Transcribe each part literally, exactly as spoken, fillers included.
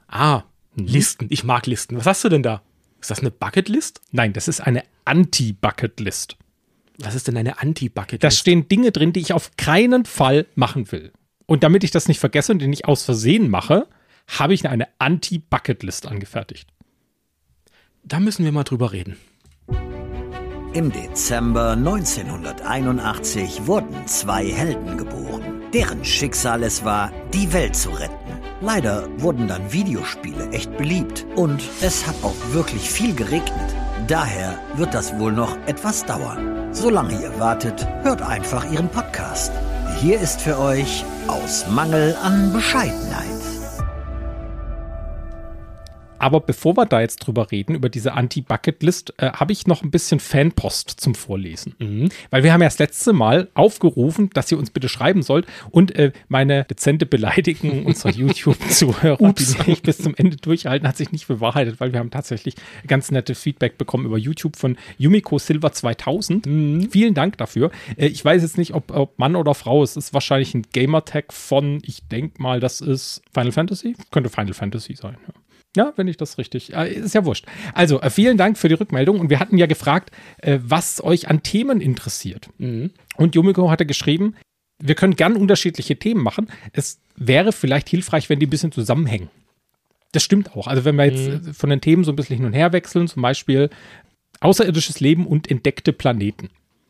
Ah, Listen. Ich mag Listen. Was hast du denn da? Ist das eine Bucketlist? Nein, das ist eine Anti-Bucketlist. Was ist denn eine Anti-Bucketlist? Da stehen Dinge drin, die ich auf keinen Fall machen will. Und damit ich das nicht vergesse und die nicht aus Versehen mache, habe ich eine Anti-Bucketlist angefertigt. Da müssen wir mal drüber reden. Im Dezember neunzehnhunderteinundachtzig wurden zwei Helden geboren, deren Schicksal es war, die Welt zu retten. Leider wurden dann Videospiele echt beliebt und es hat auch wirklich viel geregnet. Daher wird das wohl noch etwas dauern. Solange ihr wartet, hört einfach ihren Podcast. Hier ist für euch Aus Mangel an Bescheidenheit. Aber bevor wir da jetzt drüber reden, über diese Anti-Bucketlist, äh, habe ich noch ein bisschen Fanpost zum Vorlesen. Mhm. Weil wir haben ja das letzte Mal aufgerufen, dass ihr uns bitte schreiben sollt. Und äh, meine dezente Beleidigung unserer YouTube-Zuhörer, die nicht bis zum Ende durchhalten, hat sich nicht bewahrheitet, weil wir haben tatsächlich ganz nettes Feedback bekommen über YouTube von Yumiko Silver zweitausend. Mhm. Vielen Dank dafür. Äh, ich weiß jetzt nicht, ob, ob Mann oder Frau, es ist wahrscheinlich ein Gamertag von, ich denke mal, das ist Final Fantasy. Könnte Final Fantasy sein, ja. Ja, wenn ich das richtig, äh, ist ja wurscht. Also, äh, vielen Dank für die Rückmeldung. Und wir hatten ja gefragt, äh, was euch an Themen interessiert. Mhm. Und Yumiko hatte geschrieben, wir können gern unterschiedliche Themen machen. Es wäre vielleicht hilfreich, wenn die ein bisschen zusammenhängen. Das stimmt auch. Also, wenn wir jetzt mhm. von den Themen so ein bisschen hin und her wechseln, zum Beispiel außerirdisches Leben und entdeckte Planeten.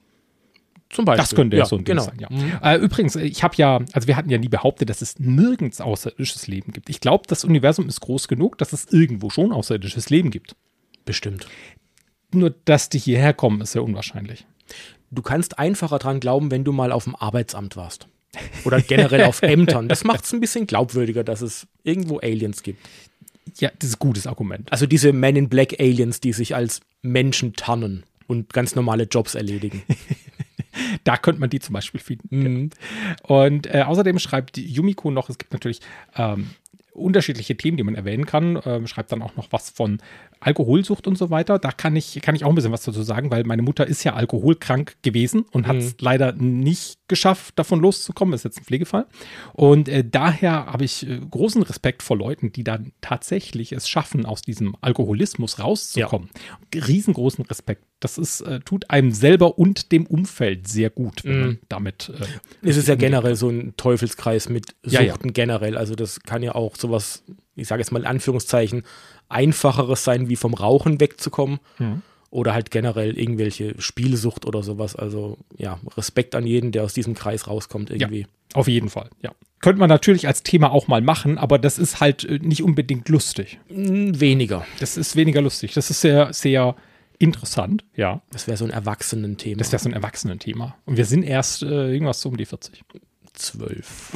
Zum Beispiel. Das könnte ja so ein Ding genau. sein, ja. Mhm. Äh, übrigens, ich habe ja, also wir hatten ja nie behauptet, dass es nirgends außerirdisches Leben gibt. Ich glaube, das Universum ist groß genug, dass es irgendwo schon außerirdisches Leben gibt. Bestimmt. Nur, dass die hierher kommen, ist ja unwahrscheinlich. Du kannst einfacher dran glauben, wenn du mal auf dem Arbeitsamt warst. Oder generell auf Ämtern. Das macht es ein bisschen glaubwürdiger, dass es irgendwo Aliens gibt. Ja, das ist ein gutes Argument. Also diese Men in Black Aliens, die sich als Menschen tarnen und ganz normale Jobs erledigen. Da könnte man die zum Beispiel finden. Mhm. Und äh, außerdem schreibt Yumiko noch, es gibt natürlich ähm, unterschiedliche Themen, die man erwähnen kann. Ähm, schreibt dann auch noch was von Alkoholsucht und so weiter. Da kann ich, kann ich auch ein bisschen was dazu sagen, weil meine Mutter ist ja alkoholkrank gewesen und hat es mhm. leider nicht geschafft, davon loszukommen. Das ist jetzt ein Pflegefall. Und äh, daher habe ich äh, großen Respekt vor Leuten, die dann tatsächlich es schaffen, aus diesem Alkoholismus rauszukommen. Ja. Riesengroßen Respekt. Das ist, äh, tut einem selber und dem Umfeld sehr gut, wenn mhm. man damit. Äh, es ist ja generell so ein Teufelskreis mit Suchten ja, ja. generell. Also das kann ja auch sowas, ich sage jetzt mal in Anführungszeichen, einfacheres sein, wie vom Rauchen wegzukommen. Mhm. Oder halt generell irgendwelche Spielsucht oder sowas. Also ja, Respekt an jeden, der aus diesem Kreis rauskommt irgendwie. Ja, auf jeden Fall, ja. Könnte man natürlich als Thema auch mal machen, aber das ist halt nicht unbedingt lustig. Weniger. Das ist weniger lustig. Das ist sehr, sehr interessant, ja. Das wäre so ein Erwachsenen-Thema. Das wäre so ein Erwachsenen-Thema. Und wir sind erst äh, irgendwas so um die vierzig. Zwölf.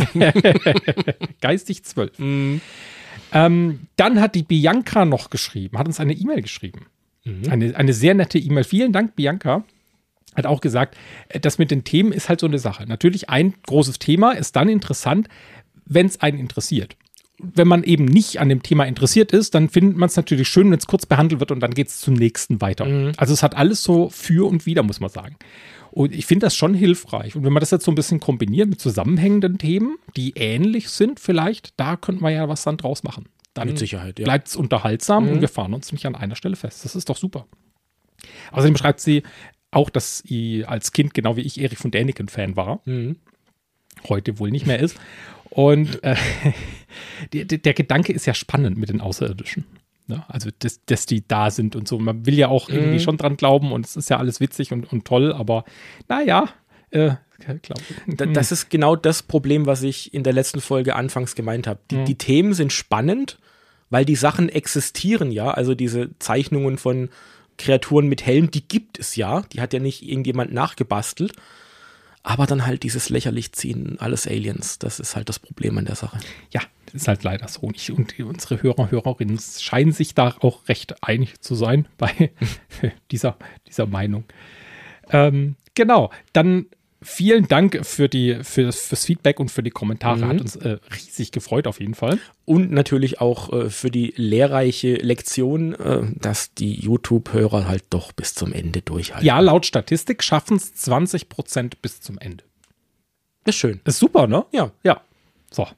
Geistig zwölf. Mm. Ähm, dann hat die Bianca noch geschrieben, hat uns eine E-Mail geschrieben. Mhm. Eine, eine sehr nette E-Mail. Vielen Dank, Bianca. Hat auch gesagt, das mit den Themen ist halt so eine Sache. Natürlich, ein großes Thema ist dann interessant, wenn es einen interessiert. Wenn man eben nicht an dem Thema interessiert ist, dann findet man es natürlich schön, wenn es kurz behandelt wird und dann geht es zum nächsten weiter. Mhm. Also es hat alles so für und wider, muss man sagen. Und ich finde das schon hilfreich. Und wenn man das jetzt so ein bisschen kombiniert mit zusammenhängenden Themen, die ähnlich sind vielleicht, da könnte man ja was dann draus machen. Dann mit Sicherheit, ja. Bleibt es unterhaltsam mhm. und wir fahren uns nicht an einer Stelle fest. Das ist doch super. Außerdem schreibt sie auch, dass sie als Kind, genau wie ich, Erich von Däniken-Fan war. Mhm. Heute wohl nicht mehr ist. Und äh, der, der Gedanke ist ja spannend mit den Außerirdischen. Ne? Also, dass, dass die da sind und so. Man will ja auch irgendwie mm. schon dran glauben und es ist ja alles witzig und, und toll, aber naja, äh, glaub, das ist genau das Problem, was ich in der letzten Folge anfangs gemeint habe. Die, mm. die Themen sind spannend, weil die Sachen existieren ja. Also diese Zeichnungen von Kreaturen mit Helm, die gibt es ja. Die hat ja nicht irgendjemand nachgebastelt. Aber dann halt dieses lächerlich ziehen, alles Aliens, das ist halt das Problem an der Sache. Ja, das ist halt leider so. Und unsere Hörer, Hörerinnen scheinen sich da auch recht einig zu sein bei dieser, dieser Meinung. Ähm, genau, dann vielen Dank für die, für, fürs Feedback und für die Kommentare. Mhm. Hat uns äh, riesig gefreut auf jeden Fall. Und natürlich auch äh, für die lehrreiche Lektion, äh, dass die YouTube-Hörer halt doch bis zum Ende durchhalten. Ja, laut Statistik schaffen es zwanzig Prozent bis zum Ende. Ist schön. Ist super, ne? Ja. Ja. So.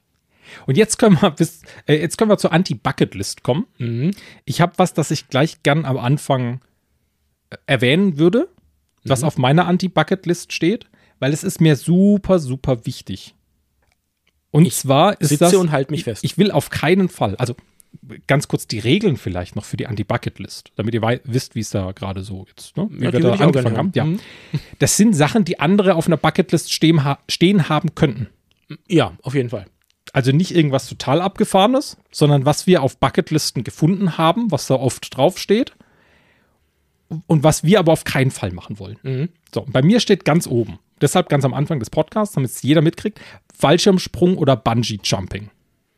Und jetzt können wir bis, äh, jetzt können wir zur Anti-Bucket-List kommen. Mhm. Ich habe was, das ich gleich gern am Anfang äh, erwähnen würde, was Mhm. auf meiner Anti-Bucket-List steht, weil es ist mir super, super wichtig. Und Ich zwar ist sitze das, und halt mich fest. Ich will auf keinen Fall, also ganz kurz die Regeln vielleicht noch für die Anti-Bucket-List, damit ihr wei- wisst, wie es da gerade so jetzt, ne? wie Ja, wir die da würde ich auch angefangen gerne haben. Ja. hören. Das sind Sachen, die andere auf einer Bucketlist stehen, ha- stehen haben könnten. Ja, auf jeden Fall. Also nicht irgendwas total Abgefahrenes, sondern was wir auf Bucketlisten gefunden haben, was da oft draufsteht und was wir aber auf keinen Fall machen wollen. Mhm. So, bei mir steht ganz oben, deshalb ganz am Anfang des Podcasts, damit es jeder mitkriegt, Fallschirmsprung oder Bungee-Jumping.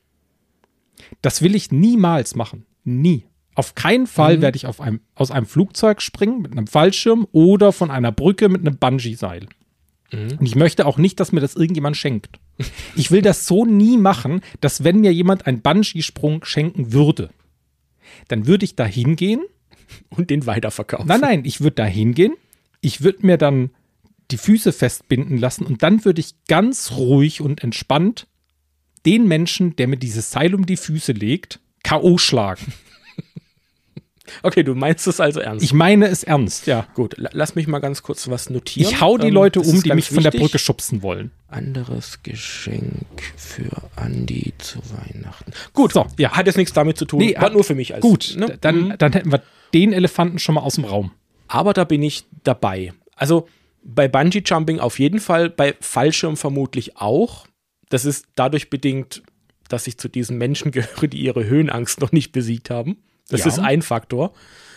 Das will ich niemals machen. Nie. Auf keinen Fall Mhm. werde ich auf einem, aus einem Flugzeug springen mit einem Fallschirm oder von einer Brücke mit einem Bungee-Seil. Mhm. Und ich möchte auch nicht, dass mir das irgendjemand schenkt. Ich will das so nie machen, dass wenn mir jemand einen Bungee-Sprung schenken würde, dann würde ich da hingehen. Und den weiterverkaufen. Nein, nein, ich würde da hingehen. Ich würde mir dann die Füße festbinden lassen und dann würde ich ganz ruhig und entspannt den Menschen, der mir dieses Seil um die Füße legt, K O schlagen. Okay, du meinst es also ernst. Ich meine es ernst, ja. Gut, la- lass mich mal ganz kurz was notieren. Ich hau die Ähm, Leute das um, ist die ganz mich von der wichtig. Brücke schubsen wollen. Anderes Geschenk für Andi zu Weihnachten. Gut, So, ja. hat jetzt nichts damit zu tun. Nee, war hat- nur für mich als. Gut, ne? d- dann, Mhm. dann hätten wir den Elefanten schon mal aus dem Raum. Aber da bin ich dabei. Also bei Bungee Jumping auf jeden Fall, bei Fallschirm vermutlich auch. Das ist dadurch bedingt, dass ich zu diesen Menschen gehöre, die ihre Höhenangst noch nicht besiegt haben. Das Ja. ist ein Faktor.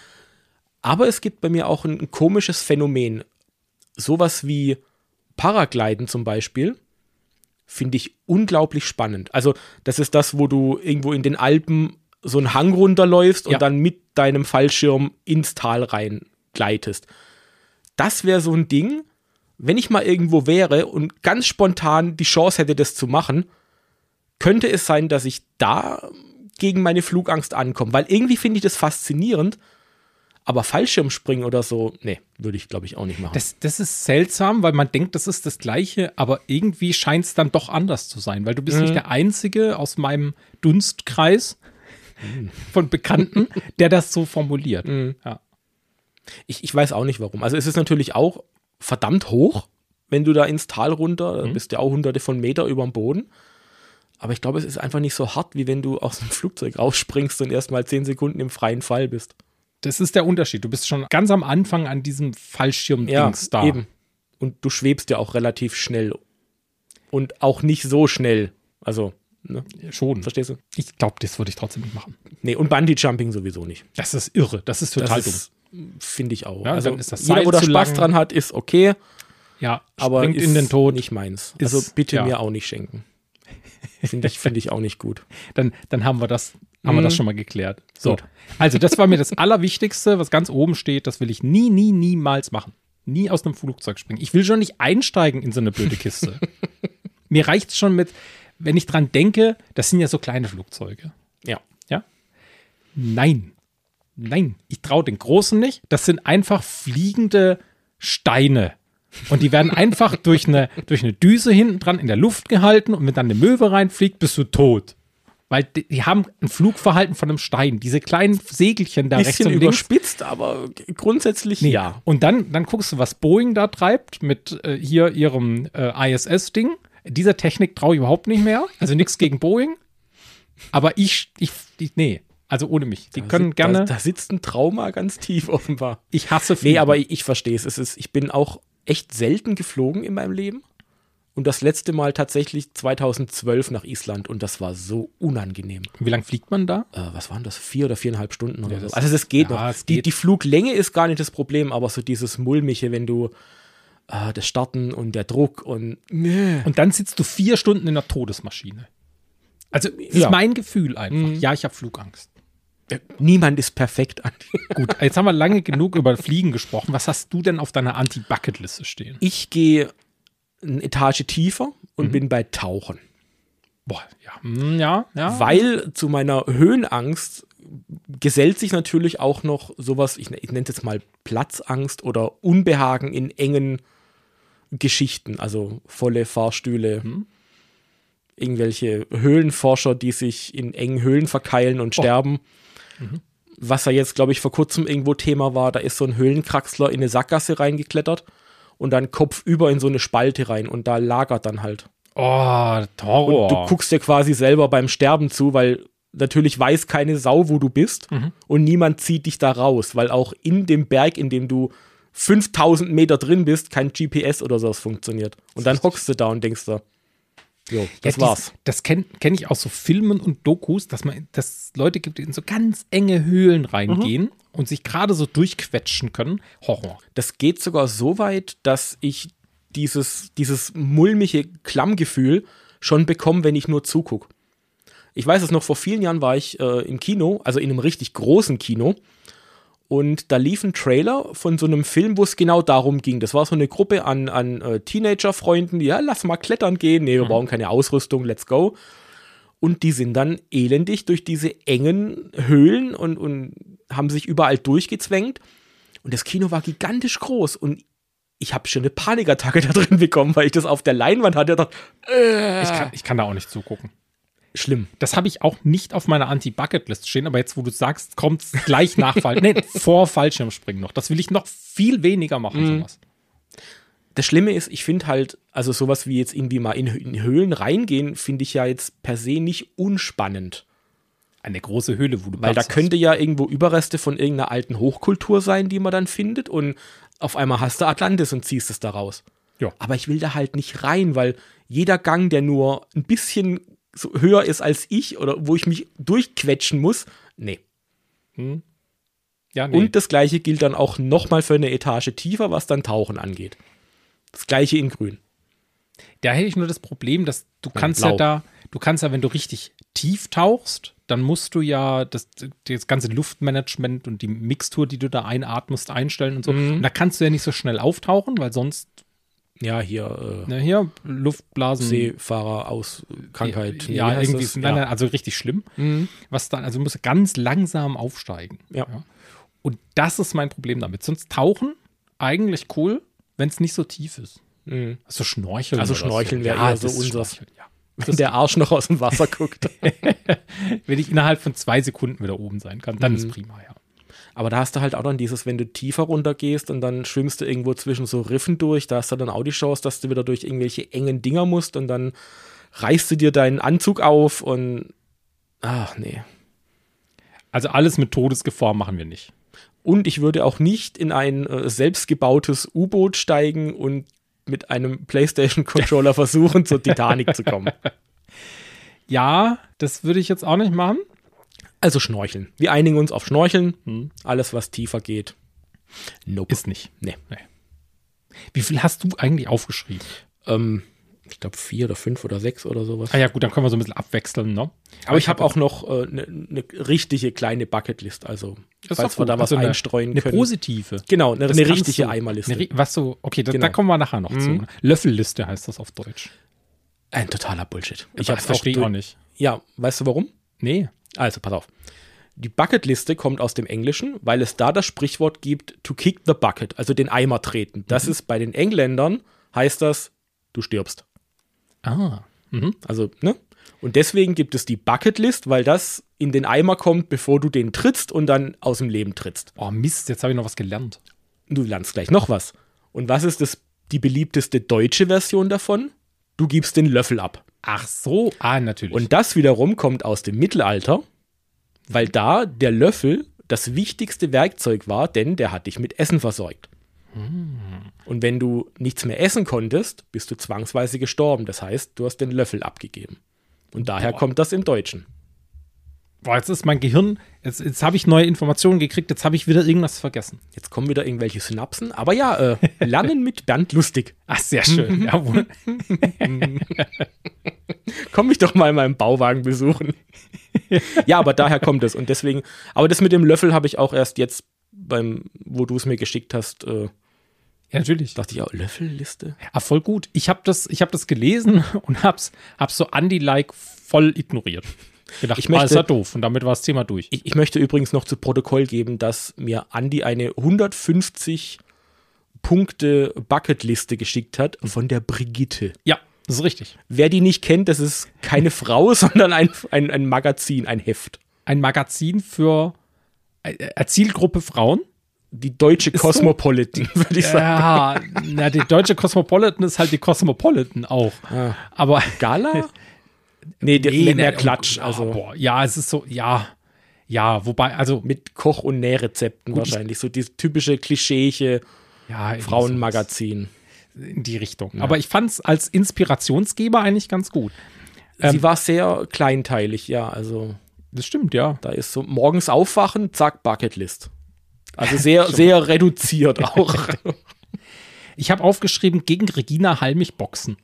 Aber es gibt bei mir auch ein, ein komisches Phänomen. Sowas wie Paragliden zum Beispiel finde ich unglaublich spannend. Also das ist das, wo du irgendwo in den Alpen so einen Hang runterläufst und Ja. dann mit deinem Fallschirm ins Tal rein gleitest. Das wäre so ein Ding, wenn ich mal irgendwo wäre und ganz spontan die Chance hätte, das zu machen, könnte es sein, dass ich da gegen meine Flugangst ankomme. Weil irgendwie finde ich das faszinierend, aber Fallschirmspringen oder so, nee, würde ich, glaube ich, auch nicht machen. Das, das ist seltsam, weil man denkt, das ist das Gleiche, aber irgendwie scheint es dann doch anders zu sein, weil du bist Mhm. nicht der Einzige aus meinem Dunstkreis von Bekannten, der das so formuliert. Mhm. Ja. Ich, ich weiß auch nicht warum. Also es ist natürlich auch verdammt hoch, wenn du da ins Tal runter, da bist du ja auch hunderte von Meter über dem Boden. Aber ich glaube, es ist einfach nicht so hart, wie wenn du aus dem Flugzeug rausspringst und erst mal zehn Sekunden im freien Fall bist. Das ist der Unterschied. Du bist schon ganz am Anfang an diesem Fallschirm-Dings da. eben. Und du schwebst ja auch relativ schnell. Und auch nicht so schnell. Also, ne? Schon. Verstehst du? Ich glaube, das würde ich trotzdem nicht machen. Nee, und Bungee-Jumping sowieso nicht. Das ist irre. Das ist total das dumm. finde ich auch. Ja, also, dann ist das jeder, Seil wo da zu Spaß lang. dran hat, ist okay. Ja, Aber springt ist in den Tod. nicht meins. Ist- Also bitte ja. mir auch nicht schenken. Finde ich, finde ich auch nicht gut. Dann, dann haben wir das, haben wir das Mhm. schon mal geklärt. So. Gut. Also, das war mir das Allerwichtigste, was ganz oben steht. Das will ich nie, nie, niemals machen. Nie aus einem Flugzeug springen. Ich will schon nicht einsteigen in so eine blöde Kiste. Mir reicht es schon mit, wenn ich dran denke, das sind ja so kleine Flugzeuge. Ja. Ja? Nein. Nein. Ich traue den Großen nicht. Das sind einfach fliegende Steine. Und die werden einfach durch eine, durch eine Düse hinten dran in der Luft gehalten und wenn dann eine Möwe reinfliegt, bist du tot. Weil die, die haben ein Flugverhalten von einem Stein. Diese kleinen Segelchen da rechts Bisschen und links. überspitzt, aber g- grundsätzlich Nee. ja. Und dann, dann guckst du, was Boeing da treibt mit äh, hier ihrem äh, I S S-Ding. Dieser Technik traue ich überhaupt nicht mehr. Also nichts gegen Boeing. Aber ich, ich, ich, nee. Also ohne mich. Die Da können sit- gerne. Da, da sitzt ein Trauma ganz tief offenbar. ich hasse Nee, Fliegen. aber ich, ich verstehe es. Es ist, ich bin auch echt selten geflogen in meinem Leben. Und das letzte Mal tatsächlich zweitausendzwölf nach Island. Und das war so unangenehm. Wie lange fliegt man da? Äh, was waren das? Vier oder viereinhalb Stunden oder Ja, so. das- Also das geht ja, noch. es Die, geht. die Fluglänge ist gar nicht das Problem, aber so dieses Mulmige, wenn du äh, das Starten und der Druck und nee. Und dann sitzt du vier Stunden in der Todesmaschine. Also, das Ja. ist mein Gefühl einfach. Mhm. Ja, ich habe Flugangst. Niemand ist perfekt an. Gut, jetzt haben wir lange genug über Fliegen gesprochen. Was hast du denn auf deiner Anti-Bucket-Liste stehen? Ich gehe eine Etage tiefer und Mhm. bin bei Tauchen. Boah, ja. Hm, ja, ja. Weil zu meiner Höhenangst gesellt sich natürlich auch noch sowas, ich, ich nenne es jetzt mal Platzangst oder Unbehagen in engen Geschichten, also volle Fahrstühle, Mhm. irgendwelche Höhlenforscher, die sich in engen Höhlen verkeilen und Oh. sterben. Mhm. Was ja jetzt, glaube ich, vor kurzem irgendwo Thema war, da ist so ein Höhlenkraxler in eine Sackgasse reingeklettert und dann kopfüber in so eine Spalte rein und da lagert dann halt. Oh, Horror. Und du guckst dir quasi selber beim Sterben zu, weil natürlich weiß keine Sau, wo du bist Mhm. und niemand zieht dich da raus, weil auch in dem Berg, in dem du fünftausend Meter drin bist, kein G P S oder sowas funktioniert. Und dann hockst du da und denkst da, jo, das ja, war's. Dies, das kenne kenn ich aus so Filmen und Dokus, dass man, dass es Leute gibt, die in so ganz enge Höhlen reingehen Mhm. und sich gerade so durchquetschen können. Horror. Das geht sogar so weit, dass ich dieses, dieses mulmige Klammgefühl schon bekomme, wenn ich nur zugucke. Ich weiß es noch, vor vielen Jahren war ich äh, im Kino, also in einem richtig großen Kino. Und da lief ein Trailer von so einem Film, wo es genau darum ging. Das war so eine Gruppe an, an äh, Teenager-Freunden, die, ja, lass mal klettern gehen. Nee, wir mhm. brauchen keine Ausrüstung, let's go. Und die sind dann elendig durch diese engen Höhlen und, und haben sich überall durchgezwängt. Und das Kino war gigantisch groß. Und ich habe schon eine Panikattacke da drin bekommen, weil ich das auf der Leinwand hatte. Ich dachte, äh. ich, kann, ich kann da auch nicht zugucken. Schlimm. Das habe ich auch nicht auf meiner Anti-Bucket-List stehen, aber jetzt, wo du sagst, kommt es gleich nach Fall. Nee, vor Fallschirmspringen noch. Das will ich noch viel weniger machen, Mhm. sowas. Das Schlimme ist, ich finde halt, also sowas wie jetzt irgendwie mal in, in Höhlen reingehen, finde ich ja jetzt per se nicht unspannend. Eine große Höhle, wo du Weil da Platz könnte ja irgendwo Überreste von irgendeiner alten Hochkultur sein, die man dann findet und auf einmal hast du Atlantis und ziehst es da raus. Ja. Aber ich will da halt nicht rein, weil jeder Gang, der nur ein bisschen so höher ist als ich oder wo ich mich durchquetschen muss, nee. Hm. Ja, nee. Und das Gleiche gilt dann auch nochmal für eine Etage tiefer, was dann Tauchen angeht. Das Gleiche in grün. Da hätte ich nur das Problem, dass du Ja, kannst blau. ja da, du kannst ja, wenn du richtig tief tauchst, dann musst du ja das, das ganze Luftmanagement und die Mixtur, die du da einatmest, einstellen und so. Mhm. Und da kannst du ja nicht so schnell auftauchen, weil sonst, Ja, hier äh, na hier, Luftblasen. Seefahrer aus Krankheit. Nee, Ja, wie heißt irgendwie, das? nein, Ja. nein, also richtig schlimm. Mhm. Was dann, also du musst ganz langsam aufsteigen. Ja. Und das ist mein Problem damit. Sonst tauchen eigentlich cool, wenn es nicht so tief ist. Mhm. Also Schnorcheln. Also oder Schnorcheln so. wäre Ja, eher so das ist unseres. Schnorcheln, ja. Wenn der Arsch noch aus dem Wasser guckt. Wenn ich innerhalb von zwei Sekunden wieder oben sein kann, dann Mhm. ist prima, ja. Aber da hast du halt auch dann dieses, wenn du tiefer runter gehst und dann schwimmst du irgendwo zwischen so Riffen durch, da hast du dann auch die Chance, dass du wieder durch irgendwelche engen Dinger musst und dann reißt du dir deinen Anzug auf und ach nee. Also alles mit Todesgefahr machen wir nicht. Und ich würde auch nicht in ein äh, selbstgebautes U-Boot steigen und mit einem PlayStation-Controller versuchen, zur Titanic zu kommen. Ja, das würde ich jetzt auch nicht machen. Also Schnorcheln. Wir einigen uns auf Schnorcheln. Hm. Alles, was tiefer geht. Nope. Ist nicht. Nee. Nee. Wie viel hast du eigentlich aufgeschrieben? Ähm, ich glaube vier oder fünf oder sechs oder sowas. Ah ja, gut, dann können wir so ein bisschen abwechseln, ne? Aber ich habe auch noch eine äh, ne, ne richtige kleine Bucketlist. Also, Das ist falls doch wir gut. da was Also eine- einstreuen Eine können. positive. Genau, eine, Das eine kannst richtige du- Eimerliste. Eine, ri- was so, okay, da, Genau. da kommen wir nachher noch Mhm. zu. Löffelliste heißt das auf Deutsch. Ein totaler Bullshit. Ich das hab's verstehe ich durch- auch nicht. Ja, weißt du warum? Nee. Also, pass auf. Die Bucketliste kommt aus dem Englischen, weil es da das Sprichwort gibt, to kick the bucket, also den Eimer treten. Das ist bei den Engländern, heißt das, du stirbst. Ah. Mhm. Also, ne? Und deswegen gibt es die Bucketlist, weil das in den Eimer kommt, bevor du den trittst und dann aus dem Leben trittst. Oh Mist, jetzt habe ich noch was gelernt. Du lernst gleich noch was. Und was ist das, die beliebteste deutsche Version davon? Du gibst den Löffel ab. Ach so, ah, natürlich. Und das wiederum kommt aus dem Mittelalter, weil da der Löffel das wichtigste Werkzeug war, denn der hat dich mit Essen versorgt. Und wenn du nichts mehr essen konntest, bist du zwangsweise gestorben. Das heißt, du hast den Löffel abgegeben. Und daher Boah. kommt das im Deutschen. Boah, jetzt ist mein Gehirn, jetzt, jetzt habe ich neue Informationen gekriegt, jetzt habe ich wieder irgendwas vergessen. Jetzt kommen wieder irgendwelche Synapsen. Aber ja, äh, Lernen mit Bernd lustig. Ach, sehr schön. Jawohl. Komm mich doch mal in meinem Bauwagen besuchen. Ja, aber daher kommt es. Und deswegen, aber das mit dem Löffel habe ich auch erst jetzt beim, wo du es mir geschickt hast, äh, Ja, natürlich. dachte ich auch, Löffelliste? Ah, voll gut. Ich habe das, ich hab das gelesen und hab's, hab's so Andy-like voll ignoriert. Gedacht, Ich möchte- ah, ist ja doof. Und damit war das Thema durch. Ich, ich möchte übrigens noch zu Protokoll geben, dass mir Andi eine hundertfünfzig Punkte Bucketliste geschickt hat von der Brigitte. Ja, Das ist richtig. Wer die nicht kennt, das ist keine Frau, sondern ein, ein, ein Magazin, ein Heft. Ein Magazin für äh, Zielgruppe Frauen. Die deutsche ist Cosmopolitan, so? Würde ich sagen. Ja, na, die deutsche Cosmopolitan ist halt die Cosmopolitan auch. Ah. Aber Gala? nee, die, nee, mehr Klatsch. Oh, also. Boah, ja, es ist so, ja, ja, wobei, also. Mit Koch- und Nährrezepten gut, wahrscheinlich. So dieses typische klischeeige ja, Frauenmagazin. In die Richtung. Ja. Aber ich fand es als Inspirationsgeber eigentlich ganz gut. Sie ähm, war sehr kleinteilig, ja, also. Das stimmt, ja. Da ist so morgens aufwachen, zack, Bucketlist. Also sehr, sehr reduziert auch. Ich habe aufgeschrieben, gegen Regina Halmich boxen.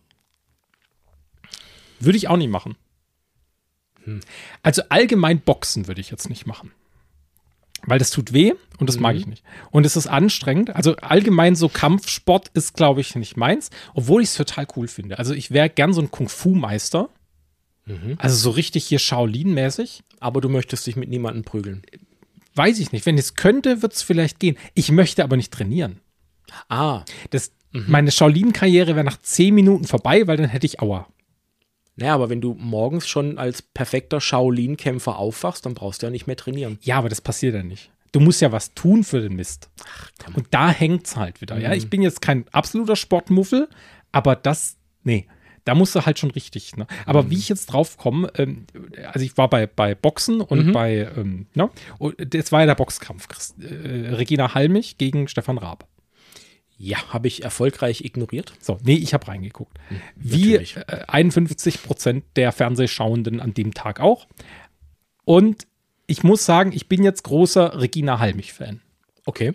Würde ich auch nicht machen. Hm. Also allgemein boxen würde ich jetzt nicht machen. Weil das tut weh und das mhm. mag ich nicht. Und es ist anstrengend. Also allgemein so Kampfsport ist, glaube ich, nicht meins. Obwohl ich es total cool finde. Also ich wäre gern so ein Kung-Fu-Meister. Mhm. Also so richtig hier Shaolin-mäßig. Aber du möchtest dich mit niemandem prügeln. Weiß ich nicht. Wenn ich es könnte, wird es vielleicht gehen. Ich möchte aber nicht trainieren. Ah. Das, mhm. Meine Shaolin-Karriere wäre nach zehn Minuten vorbei, weil dann hätte ich Aua. Naja, aber wenn du morgens schon als perfekter Shaolin-Kämpfer aufwachst, dann brauchst du ja nicht mehr trainieren. Ja, aber das passiert ja nicht. Du musst ja was tun für den Mist. Ach, und da hängt's halt wieder. Mhm. Ja, ich bin jetzt kein absoluter Sportmuffel, aber das, nee. Da musst du halt schon richtig, ne? Aber mhm. wie ich jetzt drauf komme, ähm, also ich war bei, bei Boxen und mhm. bei, ähm, ne? Und das war ja der Boxkampf. Christ, äh, Regina Halmich gegen Stefan Raab. Ja, habe ich erfolgreich ignoriert. So, nee, ich habe reingeguckt. Mhm, wie äh, einundfünfzig Prozent der Fernsehschauenden an dem Tag auch. Und ich muss sagen, ich bin jetzt großer Regina Halmich-Fan. Okay.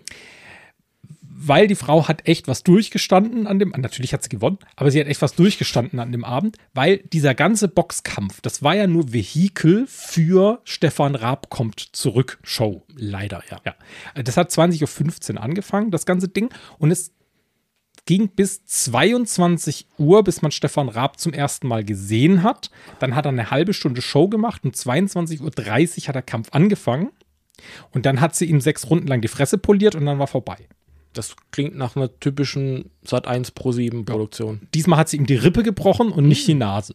Weil die Frau hat echt was durchgestanden an dem, natürlich hat sie gewonnen, aber sie hat echt was durchgestanden an dem Abend, weil dieser ganze Boxkampf, das war ja nur Vehikel für Stefan Raab kommt zurück Show. Leider, ja. ja. Das hat zwanzig Uhr fünfzehn angefangen, das ganze Ding, und es ging bis zweiundzwanzig Uhr, bis man Stefan Raab zum ersten Mal gesehen hat. Dann hat er eine halbe Stunde Show gemacht und zweiundzwanzig Uhr dreißig hat der Kampf angefangen und dann hat sie ihm sechs Runden lang die Fresse poliert und dann war vorbei. Das klingt nach einer typischen Sat eins Pro sieben Produktion. Ja. Diesmal hat sie ihm die Rippe gebrochen und nicht die Nase.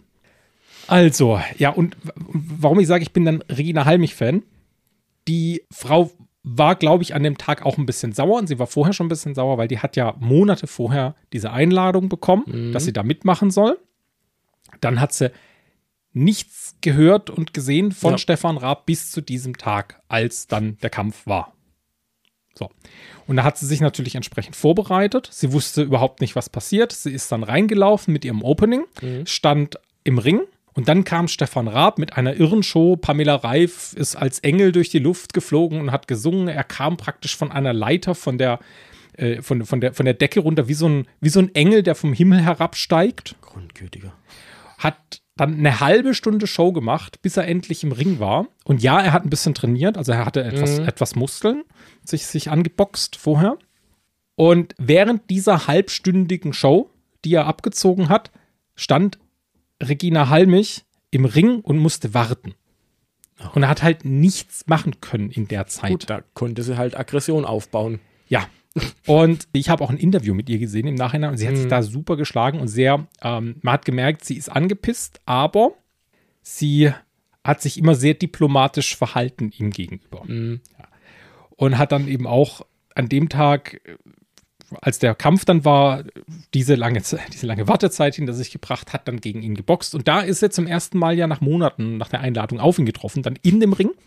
Also, ja, und warum ich sage, ich bin dann Regina Halmich-Fan, die Frau war, glaube ich, an dem Tag auch ein bisschen sauer und sie war vorher schon ein bisschen sauer, weil die hat ja Monate vorher diese Einladung bekommen, mhm. dass sie da mitmachen soll. Dann hat sie nichts gehört und gesehen von ja. Stefan Raab bis zu diesem Tag, als dann der Kampf war. So. Und da hat sie sich natürlich entsprechend vorbereitet. Sie wusste überhaupt nicht, was passiert. Sie ist dann reingelaufen mit ihrem Opening, mhm. stand im Ring und dann kam Stefan Raab mit einer irren Show. Pamela Reif ist als Engel durch die Luft geflogen und hat gesungen. Er kam praktisch von einer Leiter von der, äh, von, von der, von der Decke runter, wie so, ein, wie so ein Engel, der vom Himmel herabsteigt. Grundgütiger. Hat dann eine halbe Stunde Show gemacht, bis er endlich im Ring war. Und ja, er hat ein bisschen trainiert, also er hatte etwas, mhm. etwas Muskeln, sich, sich angeboxt vorher. Und während dieser halbstündigen Show, die er abgezogen hat, stand Regina Halmich im Ring und musste warten. Oh. Und er hat halt nichts machen können in der Zeit. Gut, da konnte sie halt Aggression aufbauen. Ja. Und ich habe auch ein Interview mit ihr gesehen im Nachhinein und sie hat mhm. sich da super geschlagen und sehr, ähm, man hat gemerkt, sie ist angepisst, aber sie hat sich immer sehr diplomatisch verhalten ihm gegenüber. Mhm. Ja. Und hat dann eben auch an dem Tag, als der Kampf dann war, diese lange, diese lange Wartezeit hinter sich gebracht, hat dann gegen ihn geboxt. Und da ist er zum ersten Mal ja nach Monaten nach der Einladung auf ihn getroffen, dann in dem Ring.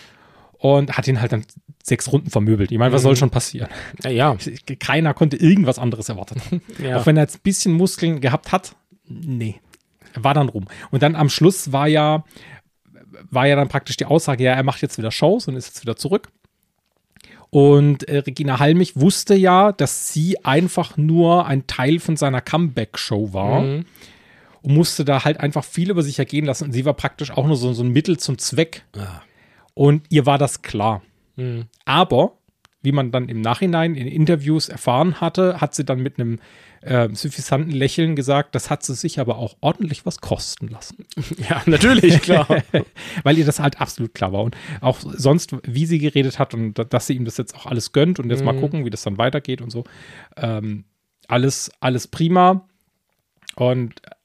Und hat ihn halt dann sechs Runden vermöbelt. Ich meine, was mhm. soll schon passieren? Ja, ja. Keiner konnte irgendwas anderes erwartet haben. Ja. Auch wenn er jetzt ein bisschen Muskeln gehabt hat, nee, war dann rum. Und dann am Schluss war ja, war ja dann praktisch die Aussage, ja, er macht jetzt wieder Shows und ist jetzt wieder zurück. Und äh, Regina Halmich wusste ja, dass sie einfach nur ein Teil von seiner Comeback-Show war. Mhm. Und musste da halt einfach viel über sich ergehen lassen. Und sie war praktisch auch nur so, so ein Mittel zum Zweck. Ja. Und ihr war das klar. Mhm. Aber, wie man dann im Nachhinein in Interviews erfahren hatte, hat sie dann mit einem äh, suffisanten Lächeln gesagt, das hat sie sich aber auch ordentlich was kosten lassen. Ja, natürlich, klar. Weil ihr das halt absolut klar war. Und auch sonst, wie sie geredet hat und dass sie ihm das jetzt auch alles gönnt und jetzt mhm. mal gucken, wie das dann weitergeht und so. Ähm, alles, alles prima. Und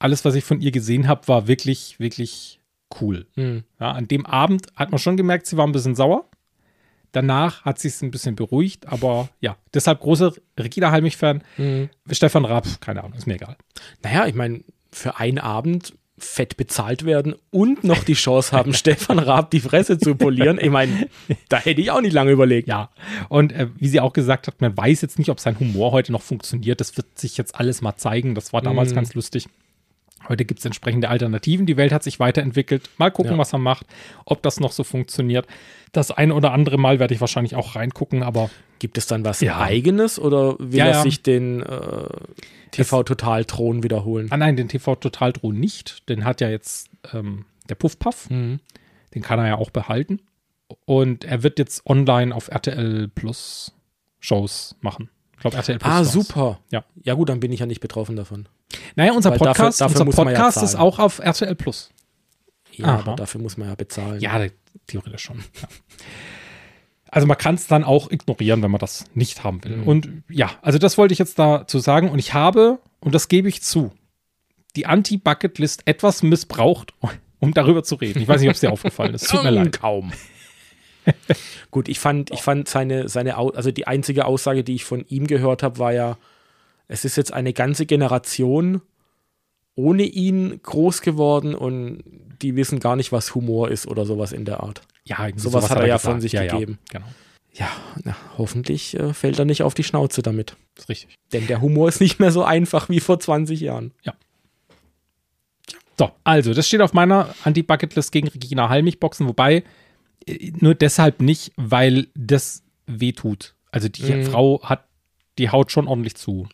alles, was ich von ihr gesehen habe, war wirklich, wirklich cool. Mhm. Ja, an dem Abend hat man schon gemerkt, sie war ein bisschen sauer. Danach hat sie es ein bisschen beruhigt, aber ja, deshalb großer Regina Halmich-Fan. Mhm. Stefan Raab, keine Ahnung, ist mir egal. Naja, ich meine, für einen Abend fett bezahlt werden und noch die Chance haben, Stefan Raab die Fresse zu polieren. Ich meine, da hätte ich auch nicht lange überlegt. Ja, und äh, wie sie auch gesagt hat, man weiß jetzt nicht, ob sein Humor heute noch funktioniert. Das wird sich jetzt alles mal zeigen. Das war damals mm. ganz lustig. Heute gibt es entsprechende Alternativen. Die Welt hat sich weiterentwickelt. Mal gucken, ja. was er macht, ob das noch so funktioniert. Das eine oder andere Mal werde ich wahrscheinlich auch reingucken, aber gibt es dann was ja. Eigenes oder will ja, er ja. sich den äh, T V-Total-Thron wiederholen? Ah nein, den T V-Total-Thron nicht. Den hat ja jetzt ähm, der Puff-Puff. Mhm. Den kann er ja auch behalten. Und er wird jetzt online auf R T L Plus Shows machen. Ich glaube, R T L Plus. Ah, war's. Super. Ja. ja gut, dann bin ich ja nicht betroffen davon. Naja, unser Weil Podcast, dafür, dafür unser Podcast ja ist auch auf R T L Plus. Ja, Aha. aber dafür muss man ja bezahlen. Ja, theoretisch schon. Ja. Also man kann es dann auch ignorieren, wenn man das nicht haben will. Mhm. Und ja, also das wollte ich jetzt dazu sagen. Und ich habe, und das gebe ich zu, die Anti-Bucket-List etwas missbraucht, um darüber zu reden. Ich weiß nicht, ob es dir aufgefallen ist. Tut mir leid. Kaum. Gut, ich fand, ich fand seine, seine, also die einzige Aussage, die ich von ihm gehört habe, war ja, es ist jetzt eine ganze Generation ohne ihn groß geworden und die wissen gar nicht, was Humor ist oder sowas in der Art. Ja, sowas, sowas hat er ja gesagt. Von sich ja, gegeben. Ja, genau. Ja, na, hoffentlich äh, fällt er nicht auf die Schnauze damit. Das ist richtig. Denn der Humor ist nicht mehr so einfach wie vor zwanzig Jahren. Ja. So, also, das steht auf meiner Anti-Bucket-List gegen Regina Halmich-Boxen, wobei äh, nur deshalb nicht, weil das wehtut. Also die mhm. Frau hat die Haut schon ordentlich zu.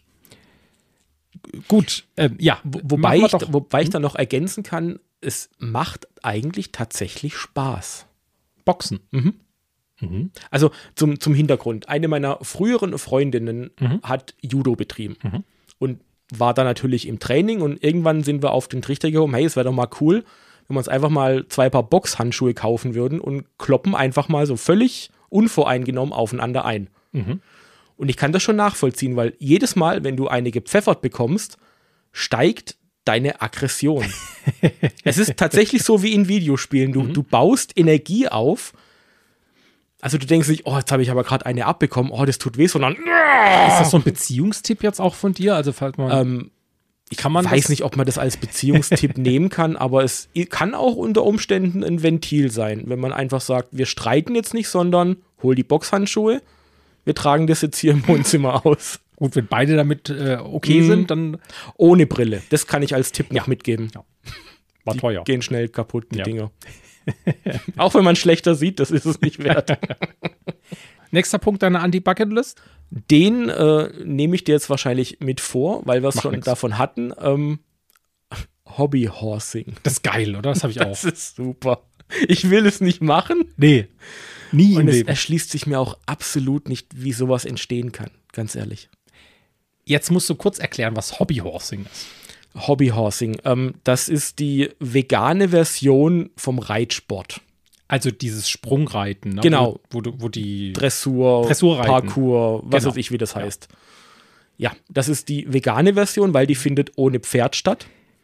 Gut, äh, ja. Wo, wobei, ich, doch, wobei ich da noch ergänzen kann, es macht eigentlich tatsächlich Spaß. Boxen. Mhm. Mhm. Also zum, zum Hintergrund. Eine meiner früheren Freundinnen mhm. hat Judo betrieben mhm. und war da natürlich im Training und irgendwann sind wir auf den Trichter gekommen, hey, es wäre doch mal cool, wenn wir uns einfach mal zwei Paar Boxhandschuhe kaufen würden und kloppen einfach mal so völlig unvoreingenommen aufeinander ein. Mhm. Und ich kann das schon nachvollziehen, weil jedes Mal, wenn du eine gepfeffert bekommst, steigt deine Aggression. Es ist tatsächlich so wie in Videospielen. Du, mhm. du baust Energie auf. Also du denkst nicht, oh, jetzt habe ich aber gerade eine abbekommen, oh, das tut weh, sondern ist das so ein Beziehungstipp jetzt auch von dir? Also falls man, ähm, ich kann man weiß nicht, ob man das als Beziehungstipp nehmen kann, aber es kann auch unter Umständen ein Ventil sein, wenn man einfach sagt, wir streiten jetzt nicht, sondern hol die Boxhandschuhe, wir tragen das jetzt hier im Wohnzimmer aus. Gut, wenn beide damit äh, okay mhm. sind, dann ohne Brille. Das kann ich als Tipp noch ja. mitgeben. Ja. War die teuer. Gehen schnell kaputt, die ja. Dinger. Auch wenn man schlechter sieht, das ist es nicht wert. Nächster Punkt deiner Anti-Bucket-List? Den äh, nehme ich dir jetzt wahrscheinlich mit vor, weil wir es schon nix. davon hatten. Ähm, Hobbyhorsing. Das ist geil, oder? Das habe ich auch. Das ist super. Ich will es nicht machen. Nee. Nie Und im es Leben. erschließt sich mir auch absolut nicht, wie sowas entstehen kann. Ganz ehrlich. Jetzt musst du kurz erklären, was Hobbyhorsing ist. Hobbyhorsing, ähm, das ist die vegane Version vom Reitsport. Also dieses Sprungreiten, ne? Genau. Wo, wo, wo die Dressur, Parkour, was genau. weiß ich, wie das heißt. Ja. ja, das ist die vegane Version, weil die findet ohne Pferd statt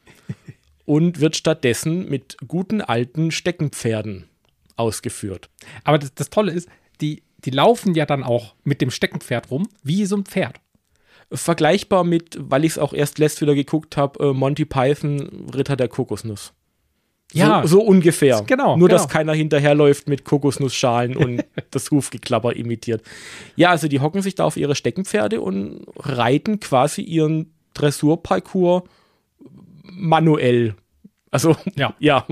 und wird stattdessen mit guten alten Steckenpferden ausgeführt. Aber das, das Tolle ist, die, die laufen ja dann auch mit dem Steckenpferd rum, wie so ein Pferd. Vergleichbar mit, weil ich es auch erst letzt wieder geguckt habe, äh, Monty Python, Ritter der Kokosnuss. Ja. So, so ungefähr. Genau. Nur, genau. dass keiner hinterherläuft mit Kokosnussschalen und das Hufgeklapper imitiert. Ja, also die hocken sich da auf ihre Steckenpferde und reiten quasi ihren Dressurparcours manuell. Also, ja. ja.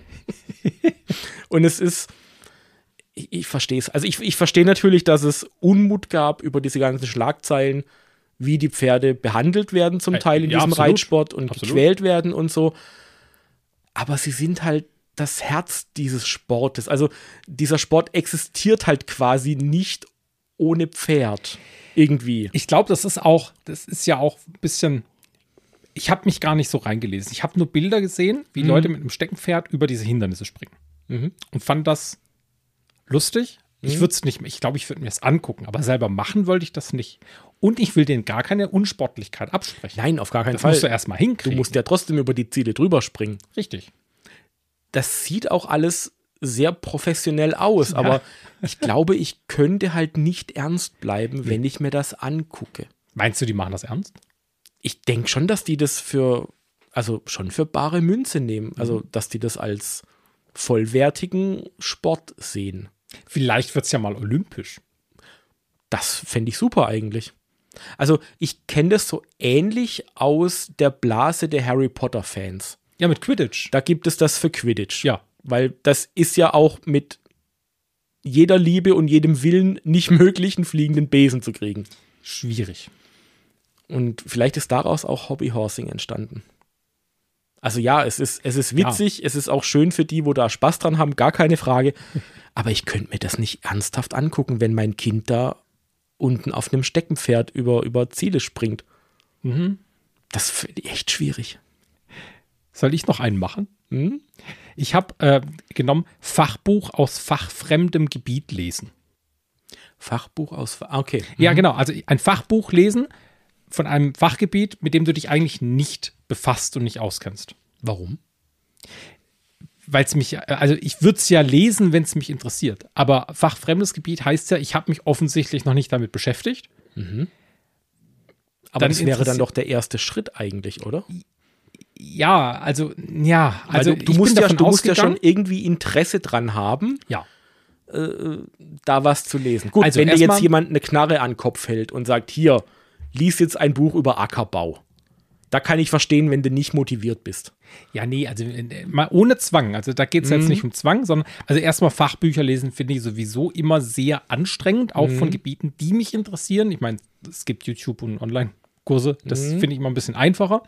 Und es ist, ich, ich verstehe es. Also ich, ich verstehe natürlich, dass es Unmut gab über diese ganzen Schlagzeilen, wie die Pferde behandelt werden zum Teil in ja, diesem absolut. Reitsport und absolut. gequält werden und so. Aber sie sind halt das Herz dieses Sportes. Also dieser Sport existiert halt quasi nicht ohne Pferd. Irgendwie. Ich glaube, das ist auch, das ist ja auch ein bisschen, ich habe mich gar nicht so reingelesen. Ich habe nur Bilder gesehen, wie mhm. Leute mit einem Steckenpferd über diese Hindernisse springen. Mhm. Und fand das lustig, Ich würde es nicht, ich glaube, ich würde mir das angucken, aber selber machen wollte ich das nicht. Und ich will denen gar keine Unsportlichkeit absprechen. Nein, auf gar keinen das Fall. Das musst du erstmal hinkriegen. Du musst ja trotzdem über die Ziele drüber springen. Richtig. Das sieht auch alles sehr professionell aus, Ja. aber ich glaube, ich könnte halt nicht ernst bleiben, wenn ich mir das angucke. Meinst du, die machen das ernst? Ich denke schon, dass die das für, also schon für bare Münze nehmen. Also, dass die das als vollwertigen Sport sehen. Vielleicht wird es ja mal olympisch. Das fände ich super eigentlich. Also, ich kenne das so ähnlich aus der Blase der Harry Potter-Fans. Ja, mit Quidditch. Da gibt es das für Quidditch. Ja. Weil das ist ja auch mit jeder Liebe und jedem Willen nicht möglich, einen fliegenden Besen zu kriegen. Schwierig. Und vielleicht ist daraus auch Hobbyhorsing entstanden. Also ja, es ist, es ist witzig, ja. Es ist auch schön für die, wo da Spaß dran haben, gar keine Frage. Aber ich könnte mir das nicht ernsthaft angucken, wenn mein Kind da unten auf einem Steckenpferd über, über Ziele springt. Mhm. Das finde ich echt schwierig. Soll ich noch einen machen? Hm? Ich habe äh, genommen, Fachbuch aus fachfremdem Gebiet lesen. Fachbuch aus, okay. Ja, genau, also ein Fachbuch lesen von einem Fachgebiet, mit dem du dich eigentlich nicht befasst und nicht auskennst. Warum? Weil es mich, also ich würde es ja lesen, wenn es mich interessiert. Aber fachfremdes Gebiet heißt ja, ich habe mich offensichtlich noch nicht damit beschäftigt. Mhm. Aber Dann das wäre dann interessiert- doch der erste Schritt eigentlich, oder? Ja, also, ja. Also Weil du, du ich musst, bin ja, davon du musst ja ausgegangen- schon irgendwie Interesse dran haben, Ja. da was zu lesen. Gut, Also wenn dir erst jetzt mal- jemand eine Knarre an den Kopf hält und sagt, hier, lies jetzt ein Buch über Ackerbau. Da kann ich verstehen, wenn du nicht motiviert bist. Ja, nee, also äh, mal ohne Zwang. Also da geht es jetzt nicht um Zwang, sondern also erstmal Fachbücher lesen finde ich sowieso immer sehr anstrengend, auch von Gebieten, die mich interessieren. Ich meine, es gibt YouTube und Online-Kurse, das finde ich immer ein bisschen einfacher.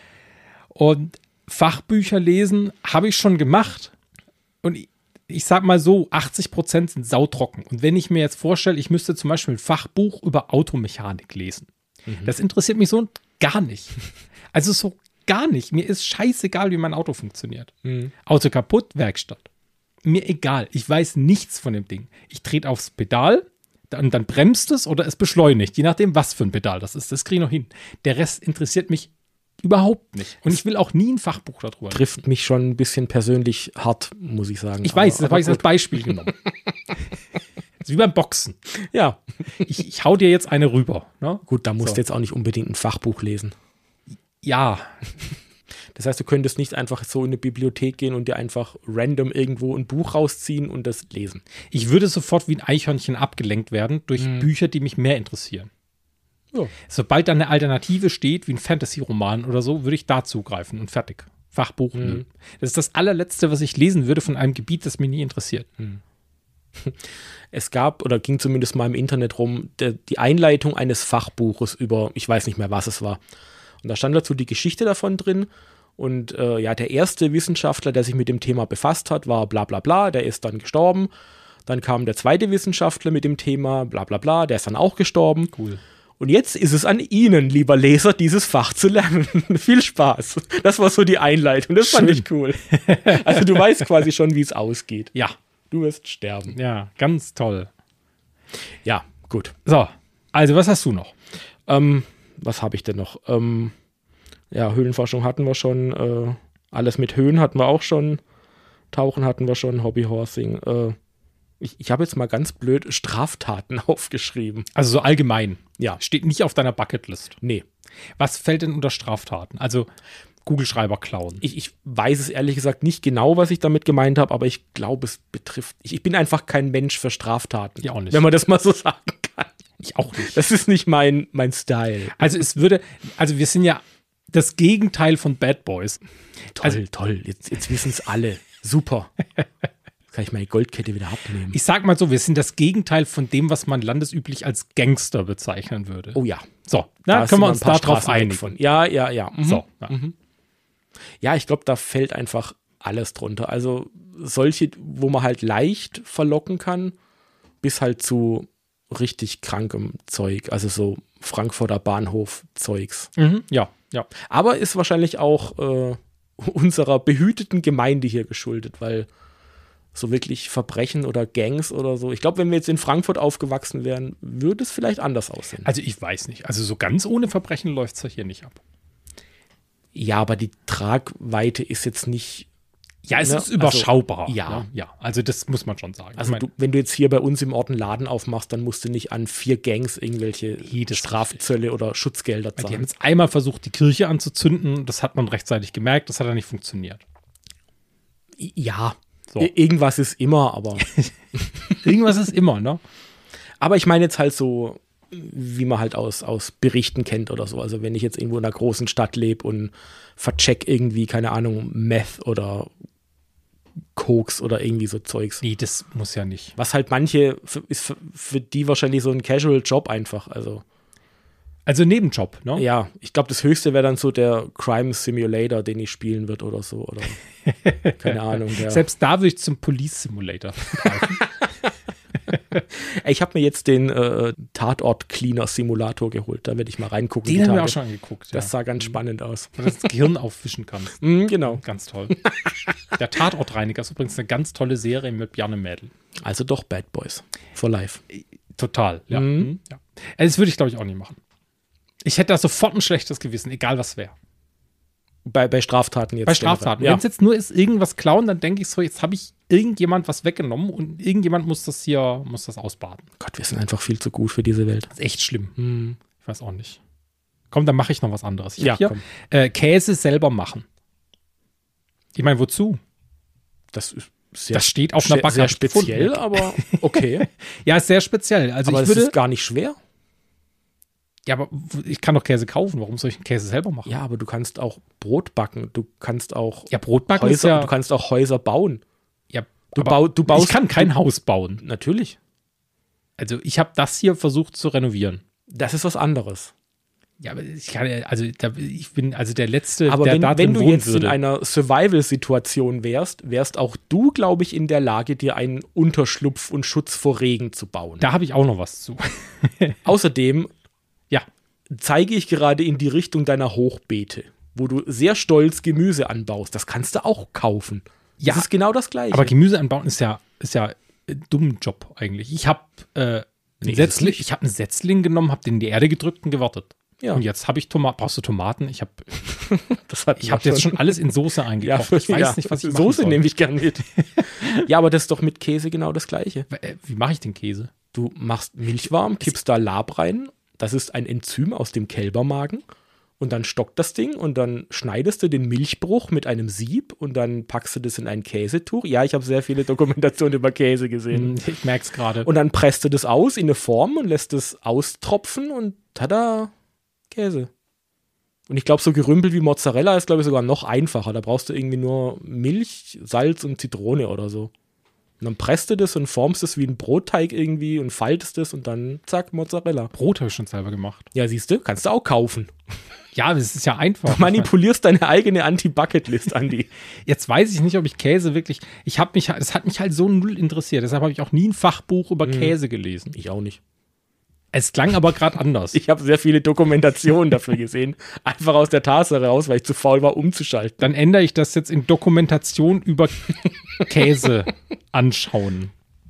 Und Fachbücher lesen habe ich schon gemacht. Und ich, ich sag mal so, achtzig Prozent sind sautrocken. Und wenn ich mir jetzt vorstelle, ich müsste zum Beispiel ein Fachbuch über Automechanik lesen, das interessiert mich so gar nicht. Also so gar nicht. Mir ist scheißegal, wie mein Auto funktioniert. Auto kaputt, Werkstatt. Mir egal. Ich weiß nichts von dem Ding. Ich trete aufs Pedal und dann bremst es oder es beschleunigt. Je nachdem, was für ein Pedal das ist. Das kriege ich noch hin. Der Rest interessiert mich überhaupt nicht. Und ich will auch nie ein Fachbuch darüber lesen. Trifft mich schon ein bisschen persönlich hart, muss ich sagen. Ich weiß, das aber habe ich als gut. Beispiel genommen. Das ist wie beim Boxen. Ja, Ich, ich hau dir jetzt eine rüber. Ne? gut, da musst So. du jetzt auch nicht unbedingt ein Fachbuch lesen. Ja, Das heißt, du könntest nicht einfach so in eine Bibliothek gehen und dir einfach random irgendwo ein Buch rausziehen und das lesen. ich würde sofort wie ein Eichhörnchen abgelenkt werden durch Mhm. Bücher, die mich mehr interessieren. Ja. Sobald da eine Alternative steht, wie ein Fantasy-Roman oder so, würde ich da zugreifen und fertig. Fachbuch, Mhm. nö. Das ist das allerletzte, was ich lesen würde von einem Gebiet, das mich nie interessiert. Es gab, oder ging zumindest mal im Internet rum, der, die Einleitung eines Fachbuches über, ich weiß nicht mehr, was es war. Und da stand dazu die Geschichte davon drin. Und äh, ja, der erste Wissenschaftler, der sich mit dem Thema befasst hat, war bla bla bla, der ist dann gestorben. Dann kam der zweite Wissenschaftler mit dem Thema bla bla bla, der ist dann auch gestorben. Cool. Und jetzt ist es an Ihnen, lieber Leser, dieses Fach zu lernen. Viel Spaß. Das war so die Einleitung. Das fand Schön. ich cool. Also du weißt quasi schon, wie es ausgeht. Ja, Du wirst sterben. ja, ganz toll. Ja, gut. So, also was hast du noch? Ähm, was habe ich denn noch? Ähm, ja, Höhlenforschung hatten wir schon. Äh, alles mit Höhen hatten wir auch schon. Tauchen hatten wir schon. Hobbyhorsing. Äh, ich ich habe jetzt mal ganz blöd Straftaten aufgeschrieben. Also so allgemein. Ja. Steht nicht auf deiner Bucketlist. Nee. Was fällt denn unter Straftaten? Also Kugelschreiber klauen. Ich, ich weiß es ehrlich gesagt nicht genau, was ich damit gemeint habe, aber ich glaube, es betrifft. Ich, ich bin einfach kein Mensch für Straftaten. Ja, auch nicht. Wenn man das mal so sagen kann. Ich auch nicht. Das ist nicht mein, mein Style. Also es würde, also wir sind ja das Gegenteil von Bad Boys. Toll, Also- toll. Jetzt, jetzt wissen es alle. Super. Jetzt kann ich meine Goldkette wieder abnehmen. Ich sag mal so, wir sind das Gegenteil von dem, was man landesüblich als Gangster bezeichnen würde. Oh ja. So, da Da können wir sind uns ein paar darauf Straßen weg einigen. von. Ja, ja, ja. Mhm. So, ja. Ja, ich glaube, da fällt einfach alles drunter. Also solche, wo man halt leicht verlocken kann, bis halt zu richtig krankem Zeug. Also so Frankfurter Bahnhof-Zeugs. Mhm. ja, ja. Aber ist wahrscheinlich auch äh, unserer behüteten Gemeinde hier geschuldet, weil so wirklich Verbrechen oder Gangs oder so. Ich glaube, wenn wir jetzt in Frankfurt aufgewachsen wären, würde es vielleicht anders aussehen. Also ich weiß nicht. Also so ganz ohne Verbrechen läuft es ja hier nicht ab. Ja, aber die Tragweite ist jetzt nicht. Ja, es ne? ist überschaubar. Also, ja. ja, ja. Also das muss man schon sagen. Also ich mein, du, wenn du jetzt hier bei uns im Ort einen Laden aufmachst, dann musst du nicht an vier Gangs irgendwelche Strafzölle oder Schutzgelder zahlen. Die haben jetzt einmal versucht, die Kirche anzuzünden. Das hat man rechtzeitig gemerkt. Das hat ja nicht funktioniert. Ja, so. Irgendwas ist immer, aber irgendwas ist immer, ne? Aber ich meine jetzt halt so, wie man halt aus, aus Berichten kennt oder so. Also wenn ich jetzt irgendwo in einer großen Stadt lebe und vercheck irgendwie, keine Ahnung, Meth oder Koks oder irgendwie so Zeugs. Nee, das muss ja nicht. Was halt manche, für, ist für, für die wahrscheinlich so ein Casual-Job einfach, also. Also Nebenjob, ne? Ja, ich glaube, das Höchste wäre dann so der Crime Simulator, den ich spielen würde oder so. Oder keine Ahnung. Der. Selbst da würde ich zum Police Simulator greifen. Ich habe mir jetzt den äh, Tatort-Cleaner-Simulator geholt. Da werde ich mal reingucken. Den haben wir auch schon angeguckt. Das ja. sah ganz spannend aus. Wenn du das Gehirn aufwischen kannst. Mm, genau. Ganz toll. Der Tatortreiniger ist übrigens eine ganz tolle Serie mit Bjarne Mädel. Also doch Bad Boys. For life. Total, ja. Mhm. ja. Also das würde ich, glaube ich, auch nicht machen. Ich hätte da sofort ein schlechtes Gewissen, egal was wäre. Bei, bei Straftaten jetzt. Bei Straftaten. Ja. Wenn es jetzt nur ist, irgendwas klauen, dann denke ich so, jetzt habe ich irgendjemand was weggenommen und irgendjemand muss das hier, muss das ausbaden. Gott, wir sind einfach viel zu gut für diese Welt. Das ist echt schlimm. Mhm. Ich weiß auch nicht. Komm, dann mache ich noch was anderes. Ich ja, hab hier komm. Äh, Käse selber machen. Ich meine, wozu? Das ist sehr, das steht auf einer Backe. Sehr speziell, aber okay. Ja, ist sehr speziell. Also aber ich es würde, ist gar nicht schwer. Ja, aber ich kann doch Käse kaufen. Warum soll ich den Käse selber machen? Ja, aber du kannst auch Brot backen. Du kannst auch ja, Brotbacken Häuser, ist ja, du kannst auch Häuser bauen. Ja, du, bau, du baust. Ich kann kein Haus bauen. Natürlich. Also ich habe das hier versucht zu renovieren. Das ist was anderes. Ja, aber ich kann ja, also da, ich bin also der Letzte, aber der wenn, da wenn drin du wohnen jetzt würde. in einer Survival-Situation wärst, wärst auch du, glaube ich, in der Lage, dir einen Unterschlupf und Schutz vor Regen zu bauen. Da habe ich auch noch was zu. Außerdem ja. zeige ich gerade in die Richtung deiner Hochbeete, wo du sehr stolz Gemüse anbaust. Das kannst du auch kaufen. Ja, das ist genau das Gleiche. Aber Gemüse anbauen ist ja, ist ja ein dummer Job eigentlich. Ich habe äh, Nee, Setzling, ich hab einen Setzling genommen, habe den in die Erde gedrückt und gewartet. Ja. Und jetzt habe ich Tomaten. Brauchst du Tomaten? Ich habe ich hab schon. jetzt schon alles in Soße eingekocht. Ja, ich weiß ja, nicht, was ich machen Soße soll. nehme ich gern mit. Ja, aber das ist doch mit Käse genau das Gleiche. Wie mache ich den Käse? Du machst Milch warm, kippst da Lab rein. Das ist ein Enzym aus dem Kälbermagen. Und dann stockt das Ding und dann schneidest du den Milchbruch mit einem Sieb und dann packst du das in ein Käsetuch. Ja, ich habe sehr viele Dokumentationen über Käse gesehen. Ich merke es gerade. Und dann presst du das aus in eine Form und lässt es austropfen und tada, Käse. Und ich glaube, so Gerümpel wie Mozzarella ist, glaube ich, sogar noch einfacher. Da brauchst du irgendwie nur Milch, Salz und Zitrone oder so. Und dann presst du das und formst es wie ein Brotteig irgendwie und faltest es und dann zack, Mozzarella. Brot habe ich schon selber gemacht. Ja, siehst du, kannst du auch kaufen. Ja, das ist ja einfach. Du manipulierst deine eigene Anti-Bucket-List, Andi. Jetzt weiß ich nicht, ob ich Käse wirklich. Ich habe mich, das hat mich halt so null interessiert. Deshalb habe ich auch nie ein Fachbuch über Mhm. Käse gelesen. Ich auch nicht. Es klang aber gerade anders. Ich habe sehr viele Dokumentationen dafür gesehen. Einfach aus der Tatsache raus, weil ich zu faul war, umzuschalten. Dann ändere ich das jetzt in Dokumentation über Käse anschauen.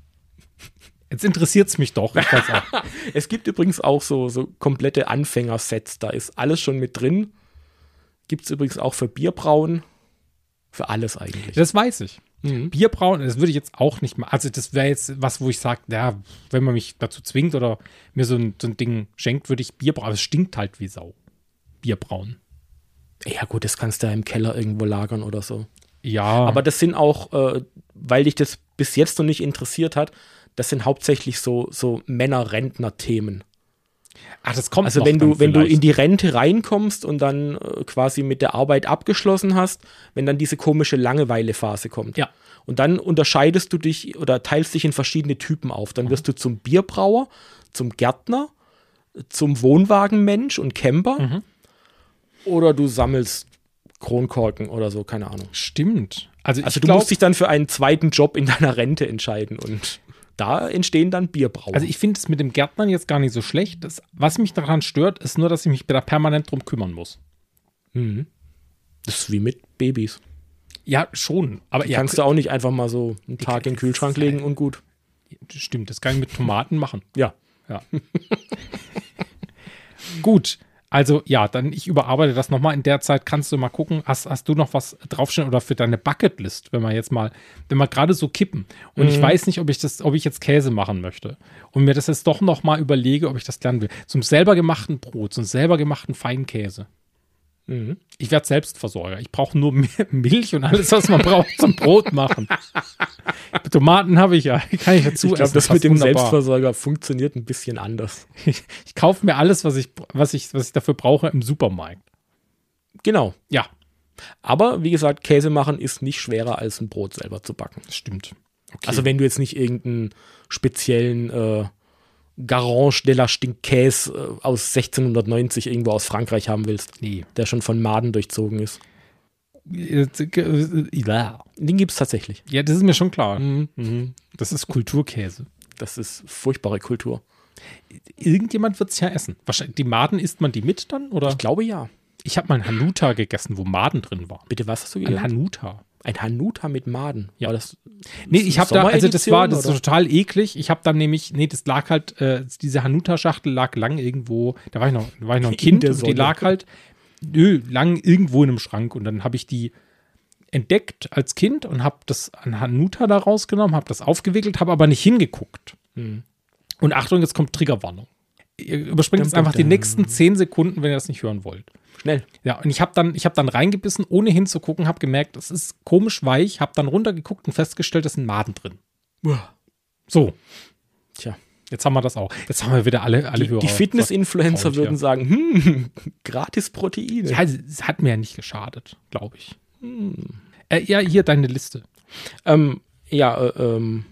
Jetzt interessiert es mich doch. Ich weiß auch. Es gibt übrigens auch so, so komplette Anfängersets. Da ist alles schon mit drin. Gibt es übrigens auch für Bierbrauen. Für alles eigentlich. Das weiß ich. Mhm. Bierbrauen, das würde ich jetzt auch nicht machen. Also das wäre jetzt was, wo ich sage, ja, wenn man mich dazu zwingt oder mir so ein, so ein Ding schenkt, würde ich Bier brauen. Aber es stinkt halt wie Sau. Bierbrauen. Ja gut, das kannst du ja im Keller irgendwo lagern oder so. Ja. Aber das sind auch, äh, weil dich das bis jetzt noch nicht interessiert hat, das sind hauptsächlich so, so Männer-Rentner-Themen. Ach, das kommt Also noch wenn du, dann wenn du vielleicht. in die Rente reinkommst und dann äh, quasi mit der Arbeit abgeschlossen hast, wenn dann diese komische Langeweile-Phase kommt. Ja. Und dann unterscheidest du dich oder teilst dich in verschiedene Typen auf. Dann wirst du zum Bierbrauer, zum Gärtner, zum Wohnwagenmensch und Camper Mhm. oder du sammelst Kronkorken oder so, keine Ahnung. Stimmt. Also, Also ich du glaub, musst dich dann für einen zweiten Job in deiner Rente entscheiden und da entstehen dann Bierbrauer. Also ich finde es mit dem Gärtnern jetzt gar nicht so schlecht. Das, was mich daran stört, ist nur, dass ich mich da permanent drum kümmern muss. Mhm. Das ist wie mit Babys. Ja, schon. Aber Die ja, kannst du auch nicht einfach mal so einen Tag in den Kühlschrank legen und gut. Stimmt, das kann ich mit Tomaten machen. Ja. Ja. Gut, also ja, dann ich überarbeite das nochmal. In der Zeit kannst du mal gucken, hast, hast du noch was draufstehen oder für deine Bucketlist, wenn wir jetzt mal, wenn wir gerade so kippen und mhm. ich weiß nicht, ob ich das, ob ich jetzt Käse machen möchte und mir das jetzt doch nochmal überlege, ob ich das lernen will. Zum selber gemachten Brot, zum selber gemachten Feinkäse. Mhm. Ich werde Selbstversorger. Ich brauche nur Milch und alles, was man braucht zum Brot machen. Tomaten habe ich ja. Kann ich dazu Ich glaube, das mit dem wunderbar. Selbstversorger funktioniert ein bisschen anders. Ich, ich kaufe mir alles, was ich, was, ich, was ich dafür brauche, im Supermarkt. Genau. Ja. Aber wie gesagt, Käse machen ist nicht schwerer, als ein Brot selber zu backen. Das stimmt. Okay. Also wenn du jetzt nicht irgendeinen speziellen äh, Garance de la Stinkkäse äh, aus sechzehnhundertneunzig irgendwo aus Frankreich haben willst, nee. Der schon von Maden durchzogen ist. Ja. Den gibt es tatsächlich. Ja, das ist mir schon klar. Mhm. Mhm. Das ist Kulturkäse. Das ist furchtbare Kultur. Irgendjemand wird es ja essen. Wahrscheinlich, die Maden, isst man die mit dann? Oder? Ich glaube ja. Ich habe mal ein Hanuta gegessen, wo Maden drin war. Bitte, was hast du gegessen? Ein Hanuta. Ein Hanuta mit Maden? Ja. War das nee, ich habe da, also das war, das ist total eklig. Ich habe dann nämlich, nee, das lag halt, äh, diese Hanuta-Schachtel lag lang irgendwo, da war ich noch, da war ich noch ein Kind und die lag halt, nö, lang irgendwo in einem Schrank und dann habe ich die entdeckt als Kind und habe das an Hanuta da rausgenommen, habe das aufgewickelt, habe aber nicht hingeguckt. Hm. Und Achtung, jetzt kommt Triggerwarnung. Ihr überspringt jetzt einfach die nächsten zehn Sekunden, wenn ihr das nicht hören wollt. Schnell. Ja, und ich habe dann, ich hab dann reingebissen, ohne hinzugucken, habe gemerkt, es ist komisch weich, habe dann runtergeguckt und festgestellt, es sind Maden drin. Uah. So. Tja. Jetzt haben wir das auch. Jetzt haben wir wieder alle, alle die, Hörer. Die Fitness-Influencer traurig, würden ja. sagen, hm, gratis Proteine. Ja, es hat mir ja nicht geschadet, glaube ich. Hm. Äh, ja, hier deine Liste. Ähm, ja, äh, ähm.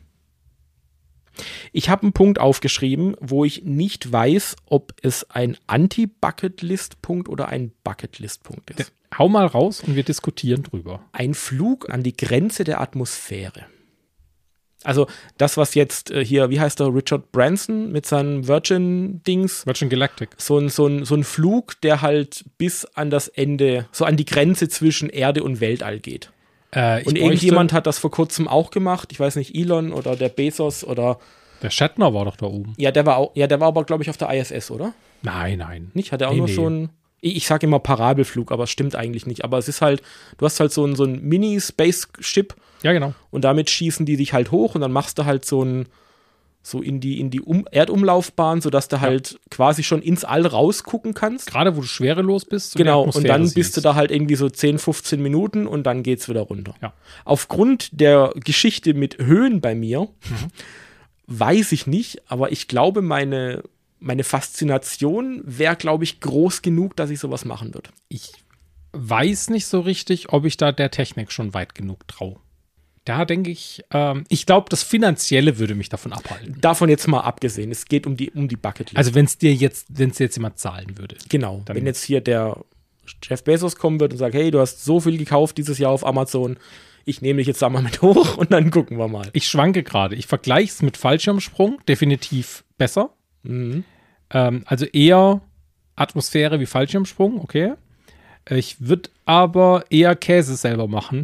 Ich habe einen Punkt aufgeschrieben, wo ich nicht weiß, ob es ein Anti-Bucketlist-Punkt oder ein Bucketlist-Punkt ist. Der, hau mal raus und wir diskutieren drüber. Ein Flug an die Grenze der Atmosphäre. Also das, was jetzt äh, hier, wie heißt der, Richard Branson mit seinen Virgin-Dings. Virgin Galactic. So ein, so, ein, so ein Flug, der halt bis an das Ende, so an die Grenze zwischen Erde und Weltall geht. Äh, und irgendjemand hat das vor kurzem auch gemacht. Ich weiß nicht, Elon oder der Bezos oder. Der Shatner war doch da oben. Ja, der war auch, ja, der war aber, glaube ich, auf der I S S, oder? Nein, nein. Nicht? Hat er auch nee, nur nee. so ein. Ich sage immer Parabelflug, aber es stimmt eigentlich nicht. Aber es ist halt, du hast halt so ein, so ein Mini-Spaceship. Ja, genau. Und damit schießen die dich halt hoch und dann machst du halt so ein. So in die, in die um Erdumlaufbahn, sodass du halt ja. quasi schon ins All rausgucken kannst. Gerade wo du schwerelos bist. Genau, und dann siehst. bist du da halt irgendwie so zehn, fünfzehn Minuten und dann geht's wieder runter. Ja. Aufgrund der Geschichte mit Höhen bei mir, mhm. weiß ich nicht, aber ich glaube, meine, meine Faszination wäre, glaube ich, groß genug, dass ich sowas machen würde. Ich weiß nicht so richtig, ob ich da der Technik schon weit genug traue. Da denke ich, ähm, ich glaube, das Finanzielle würde mich davon abhalten. Davon jetzt mal abgesehen, es geht um die, um die Bucketlist. Also wenn es dir jetzt, wenn es jetzt jemand zahlen würde. Genau, wenn jetzt hier der Jeff Bezos kommen würde und sagt, hey, du hast so viel gekauft dieses Jahr auf Amazon, ich nehme dich jetzt da mal mit hoch und dann gucken wir mal. Ich schwanke gerade, ich vergleiche es mit Fallschirmsprung, definitiv besser. Mhm. Ähm, also eher Atmosphäre wie Fallschirmsprung, okay. Ich würde aber eher Käse selber machen.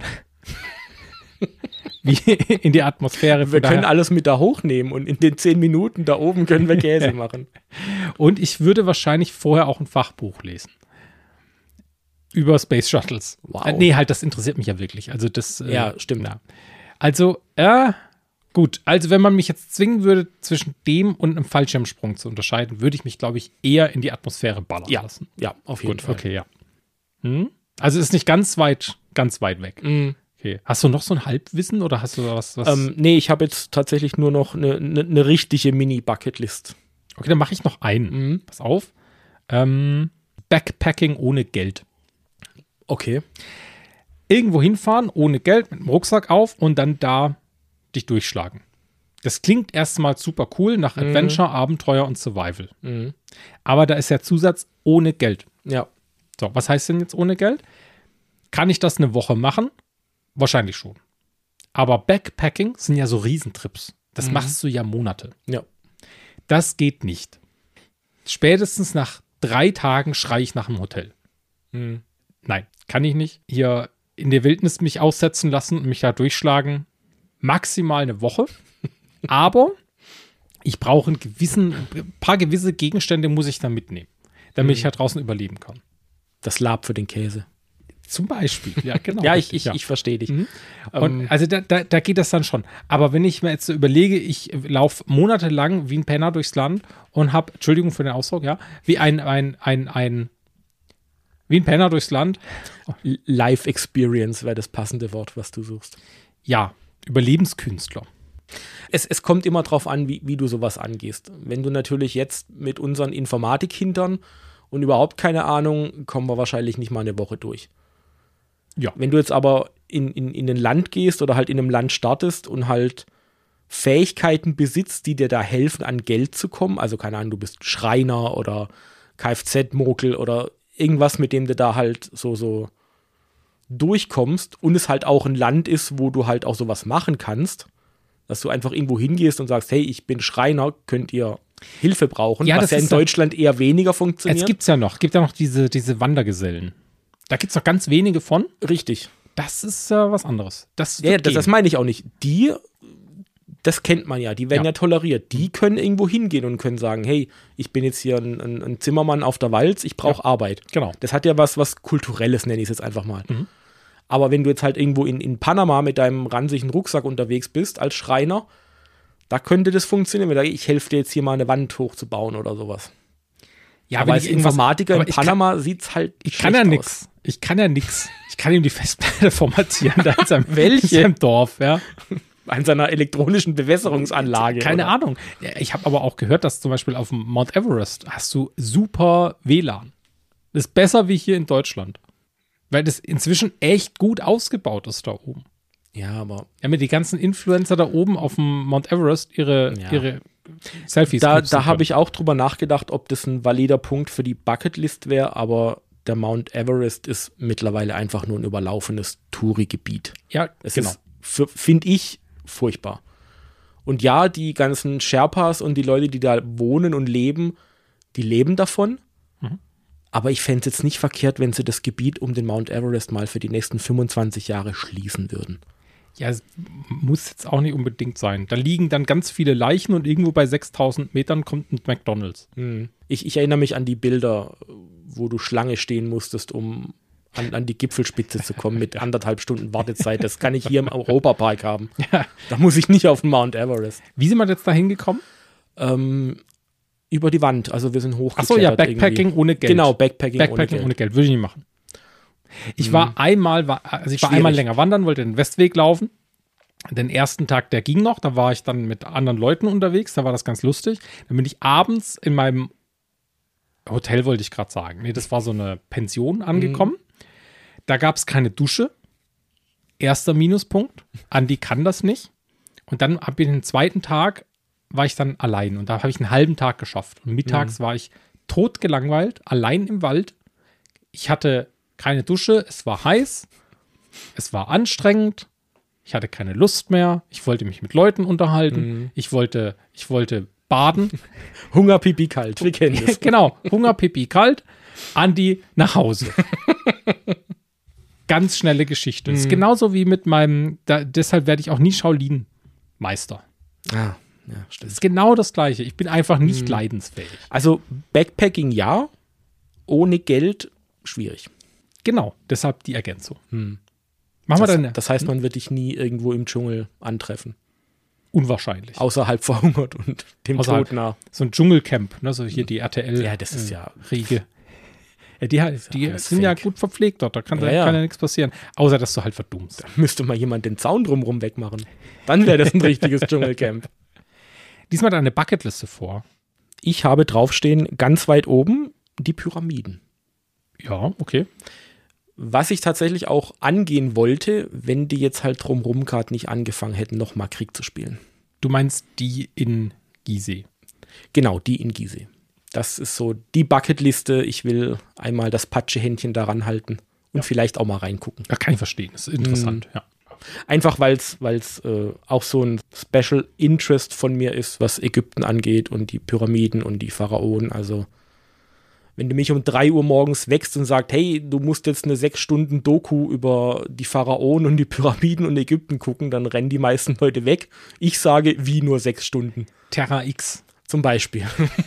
Wie in die Atmosphäre. Wir können alles mit da hochnehmen und in den zehn Minuten da oben können wir Käse machen. Und ich würde wahrscheinlich vorher auch ein Fachbuch lesen. Über Space Shuttles. Wow. Äh, nee, halt, das interessiert mich ja wirklich. Also das, äh, ja, stimmt. Ja. Also, äh, gut. Also wenn man mich jetzt zwingen würde, zwischen dem und einem Fallschirmsprung zu unterscheiden, würde ich mich, glaube ich, eher in die Atmosphäre ballern ja. lassen. Ja, auf jeden gut, Fall. Okay, ja. Hm? Also ist nicht ganz weit, ganz weit weg. Mhm. Okay. Hast du noch so ein Halbwissen oder hast du was? was ähm, nee, ich habe jetzt tatsächlich nur noch eine ne, ne richtige Mini-Bucketlist. Okay, dann mache ich noch einen. Mhm. Pass auf. Ähm, Backpacking ohne Geld. Okay. Irgendwo hinfahren, ohne Geld, mit dem Rucksack auf und dann da dich durchschlagen. Das klingt erstmal super cool nach Mhm. Adventure, Abenteuer und Survival. Mhm. Aber da ist der Zusatz ohne Geld. Ja. So, was heißt denn jetzt ohne Geld? Kann ich das eine Woche machen? Wahrscheinlich schon. Aber Backpacking sind ja so Riesentrips. Das Mhm. machst du ja Monate. Ja. Das geht nicht. Spätestens nach drei Tagen schreie ich nach einem Hotel. Mhm. Nein, kann ich nicht. Hier in der Wildnis mich aussetzen lassen und mich da durchschlagen. Maximal eine Woche. Aber ich brauche einen gewissen, ein paar gewisse Gegenstände muss ich da mitnehmen, damit mhm. ich da draußen überleben kann. Das Lab für den Käse. Zum Beispiel, ja, genau. ja, ich, ich, ja. ich verstehe dich. Mhm. Und ähm, also da, da, da geht das dann schon. Aber wenn ich mir jetzt so überlege, ich laufe monatelang wie ein Penner durchs Land und habe, Entschuldigung für den Ausdruck, ja, wie ein, ein, ein, ein, wie ein Penner durchs Land. Life Experience wäre das passende Wort, was du suchst. Ja, Überlebenskünstler. Es, es kommt immer drauf an, wie, wie du sowas angehst. Wenn du natürlich jetzt mit unseren Informatik-Hintern und überhaupt keine Ahnung, kommen wir wahrscheinlich nicht mal eine Woche durch. Ja. Wenn du jetzt aber in, in, in ein Land gehst oder halt in einem Land startest und halt Fähigkeiten besitzt, die dir da helfen, an Geld zu kommen, also keine Ahnung, du bist Schreiner oder Kfz-Mogel oder irgendwas, mit dem du da halt so, so durchkommst und es halt auch ein Land ist, wo du halt auch sowas machen kannst, dass du einfach irgendwo hingehst und sagst, hey, ich bin Schreiner, könnt ihr Hilfe brauchen, ja, was ja in Deutschland ja, eher weniger funktioniert. Es gibt's ja noch, gibt ja noch diese, diese Wandergesellen. Da gibt es noch ganz wenige von. Richtig. Das ist äh, was anderes. Das, ja, das, das meine ich auch nicht. Die, das kennt man ja, die werden ja, ja toleriert. Die können irgendwo hingehen und können sagen, hey, ich bin jetzt hier ein, ein, ein Zimmermann auf der Walz, ich brauche ja. Arbeit. Genau. Das hat ja was, was Kulturelles, nenne ich es jetzt einfach mal. Mhm. Aber wenn du jetzt halt irgendwo in, in Panama mit deinem ranzigen Rucksack unterwegs bist, als Schreiner, da könnte das funktionieren. Wenn ich helfe dir jetzt hier mal eine Wand hochzubauen oder sowas. Ja, aber als Informatiker in Panama sieht es halt Ich kann ja nichts. Ich kann ja nichts. Ich kann ihm die Festplatte formatieren, da in seinem, in seinem Dorf, ja. An seiner elektronischen Bewässerungsanlage. Keine oder? Ahnung. Ich habe aber auch gehört, dass zum Beispiel auf dem Mount Everest hast du super W L A N. Das ist besser wie hier in Deutschland. Weil das inzwischen echt gut ausgebaut ist da oben. Ja, aber. Ja, mit die ganzen Influencer da oben auf dem Mount Everest ihre, ja. ihre Selfies. Da, da habe ich auch drüber nachgedacht, ob das ein valider Punkt für die Bucketlist wäre, aber der Mount Everest ist mittlerweile einfach nur ein überlaufenes Touri-Gebiet. Ja, es genau. ist, finde ich, furchtbar. Und ja, die ganzen Sherpas und die Leute, die da wohnen und leben, die leben davon. Mhm. Aber ich fände es jetzt nicht verkehrt, wenn sie das Gebiet um den Mount Everest mal für die nächsten fünfundzwanzig Jahre schließen würden. Ja, es muss jetzt auch nicht unbedingt sein. Da liegen dann ganz viele Leichen und irgendwo bei sechstausend Metern kommt ein McDonald's. Hm. Ich, ich erinnere mich an die Bilder, wo du Schlange stehen musstest, um an, an die Gipfelspitze zu kommen mit anderthalb Stunden Wartezeit. Das kann ich hier im Europapark haben. Ja. Da muss ich nicht auf den Mount Everest. Wie sind wir jetzt da hingekommen? Ähm, über die Wand. Also wir sind hochgeklettert. Achso, ja, Backpacking irgendwie. ohne Geld. Genau, Backpacking, Backpacking ohne Geld. ohne Geld. Würde ich nicht machen. Ich Hm. war einmal, also ich war Schwierig. einmal länger wandern, wollte den Westweg laufen. Den ersten Tag, der ging noch, da war ich dann mit anderen Leuten unterwegs, da war das ganz lustig. Dann bin ich abends in meinem Hotel, wollte ich gerade sagen. Nee, das war so eine Pension angekommen. Mhm. Da gab es keine Dusche. Erster Minuspunkt. Andi kann das nicht. Und dann ab den zweiten Tag war ich dann allein. Und da habe ich einen halben Tag geschafft. Und mittags mhm. war ich totgelangweilt, allein im Wald. Ich hatte keine Dusche, es war heiß, es war anstrengend. Ich hatte keine Lust mehr. Ich wollte mich mit Leuten unterhalten. Mhm. Ich wollte, ich wollte baden. Hunger, Pipi, kalt. Wir kennen das. Genau. Hunger, Pipi, kalt. Andi nach Hause. Ganz schnelle Geschichte. Mhm. Das ist genauso wie mit meinem, da, deshalb werde ich auch nie Shaolin-Meister. Ah, ja, stimmt. Das ist genau das Gleiche. Ich bin einfach nicht mhm. leidensfähig. Also Backpacking ja, ohne Geld schwierig. Genau. Deshalb die Ergänzung. Mhm. Machen das, wir dann, das heißt, man wird dich nie irgendwo im Dschungel antreffen. Unwahrscheinlich. Außerhalb verhungert und dem Außerhalb, Tod nah. So ein Dschungelcamp, ne? So hier die R T L. Ja, das ist ja Riege. Ja, die die, die ja sind fake. ja gut verpflegt dort. Da kann ja, ja, kann ja. ja nichts passieren. Außer, dass du halt verdummst. Da müsste mal jemand den Zaun drumherum wegmachen. Dann wäre das ein richtiges Dschungelcamp. Diesmal deine Bucketliste vor. Ich habe draufstehen, ganz weit oben, die Pyramiden. Ja, okay. Was ich tatsächlich auch angehen wollte, wenn die jetzt halt drumherum gerade nicht angefangen hätten, nochmal Krieg zu spielen. Du meinst die in Gizeh? Genau, die in Gizeh. Das ist so die Bucketliste. Ich will einmal das Patschehändchen daran halten und ja. vielleicht auch mal reingucken. Ja, kann ich verstehen. Das ist interessant, mhm. ja. Einfach, weil es äh, auch so ein Special Interest von mir ist, was Ägypten angeht und die Pyramiden und die Pharaonen. Also Wenn du mich um drei Uhr morgens wächst und sagst, hey, du musst jetzt eine sechs Stunden Doku über die Pharaonen und die Pyramiden und Ägypten gucken, dann rennen die meisten Leute weg. Ich sage, wie nur sechs Stunden. Terra X. Zum Beispiel.